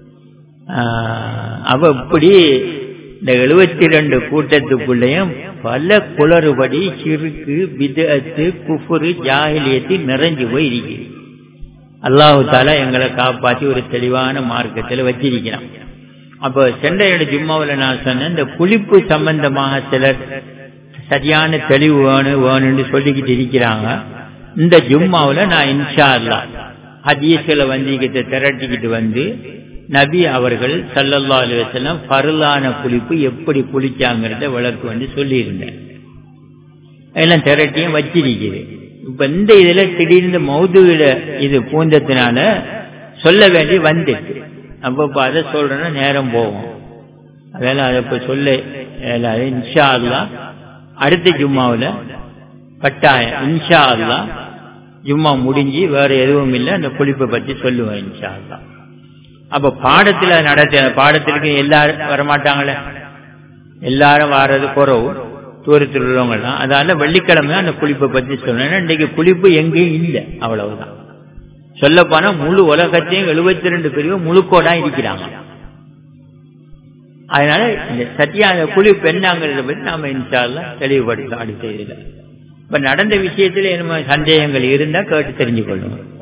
அவ இப்படி இந்த 72 கூட்டத்துக்குள்ளேயும் பல குளறுபடி, சிறுக்கு, பிதஅத்து, குஃப்ரு, ஜாஹிலியத்து நிறைஞ்சு போய் இருக்குது. அல்லாஹு தஆலா எங்களை காப்பாற்றி ஒரு தெளிவான மார்க்கத்தில் வச்சிருக்கிறான். அப்போ சென்ற ஜும்மாவில் நான் சொன்னேன், இந்த குளிப்பு சம்பந்தமாக சிலர் சரியான தெளிவு வேணும்னு சொல்லிக்கிட்டு இருக்கிறாங்க. இந்த ஜும்மாவில் நான் இன்ஷா அல்லாஹ் ஹதீஸ்களை வந்து திரட்டிக்கிட்டு வந்து நபி அவர்கள் ஸல்லல்லாஹு அலைஹி வஸல்லம் ஃபர்லான குளிப்பு எப்படி குளிச்சாங்கிறத விளக்கு வந்து சொல்லியிருந்தேன். எல்லாம் திரட்டியும் வச்சிருக்குது. இப்ப இந்த இதுல திடீர்னு மௌதுவில இது பூந்தத்தினால சொல்ல வேண்டி வந்துட்டு, அப்ப அதை சொல்றேன்னா நேரம் போகும். அதெல்லாம் அதை இப்ப சொல்ல இன்ஷா அல்லாஹ் அடுத்த ஜும்மாவில் கட்டாயம் இன்ஷா அல்லாஹ் ஜும்மா முடிஞ்சு வேற எதுவும் இல்லை, அந்த குளிப்பை பற்றி சொல்லுவேன் இன்ஷா அல்லாஹ். அப்ப பாடத்துல பாடத்திற்கு எல்லாரும் வரமாட்டாங்களே, எல்லாரும் வர்றது குறவு, தூரத்தில் உள்ளவங்க தான். அதனால வெள்ளிக்கிழமை அந்த குளிப்பை பற்றி சொன்னேன். இன்னைக்கு குளிப்பு எங்கேயும் இல்லை, அவ்வளவுதான். சொல்ல போனா முழு உலகத்தையும் 72 பிரிவு முழுக்கோடா இருக்கிறாங்க. அதனால இந்த சத்தியான குளிப்பு என்னங்கிறத பற்றி நாம இன்ஷா அல்லாஹ் தெளிவுபடுத்தலாம் அடுத்த இதுல. இப்ப நடந்த விஷயத்துல என்ன சந்தேகங்கள் இருந்தா கேட்டு தெரிஞ்சு கொள்ளுங்க.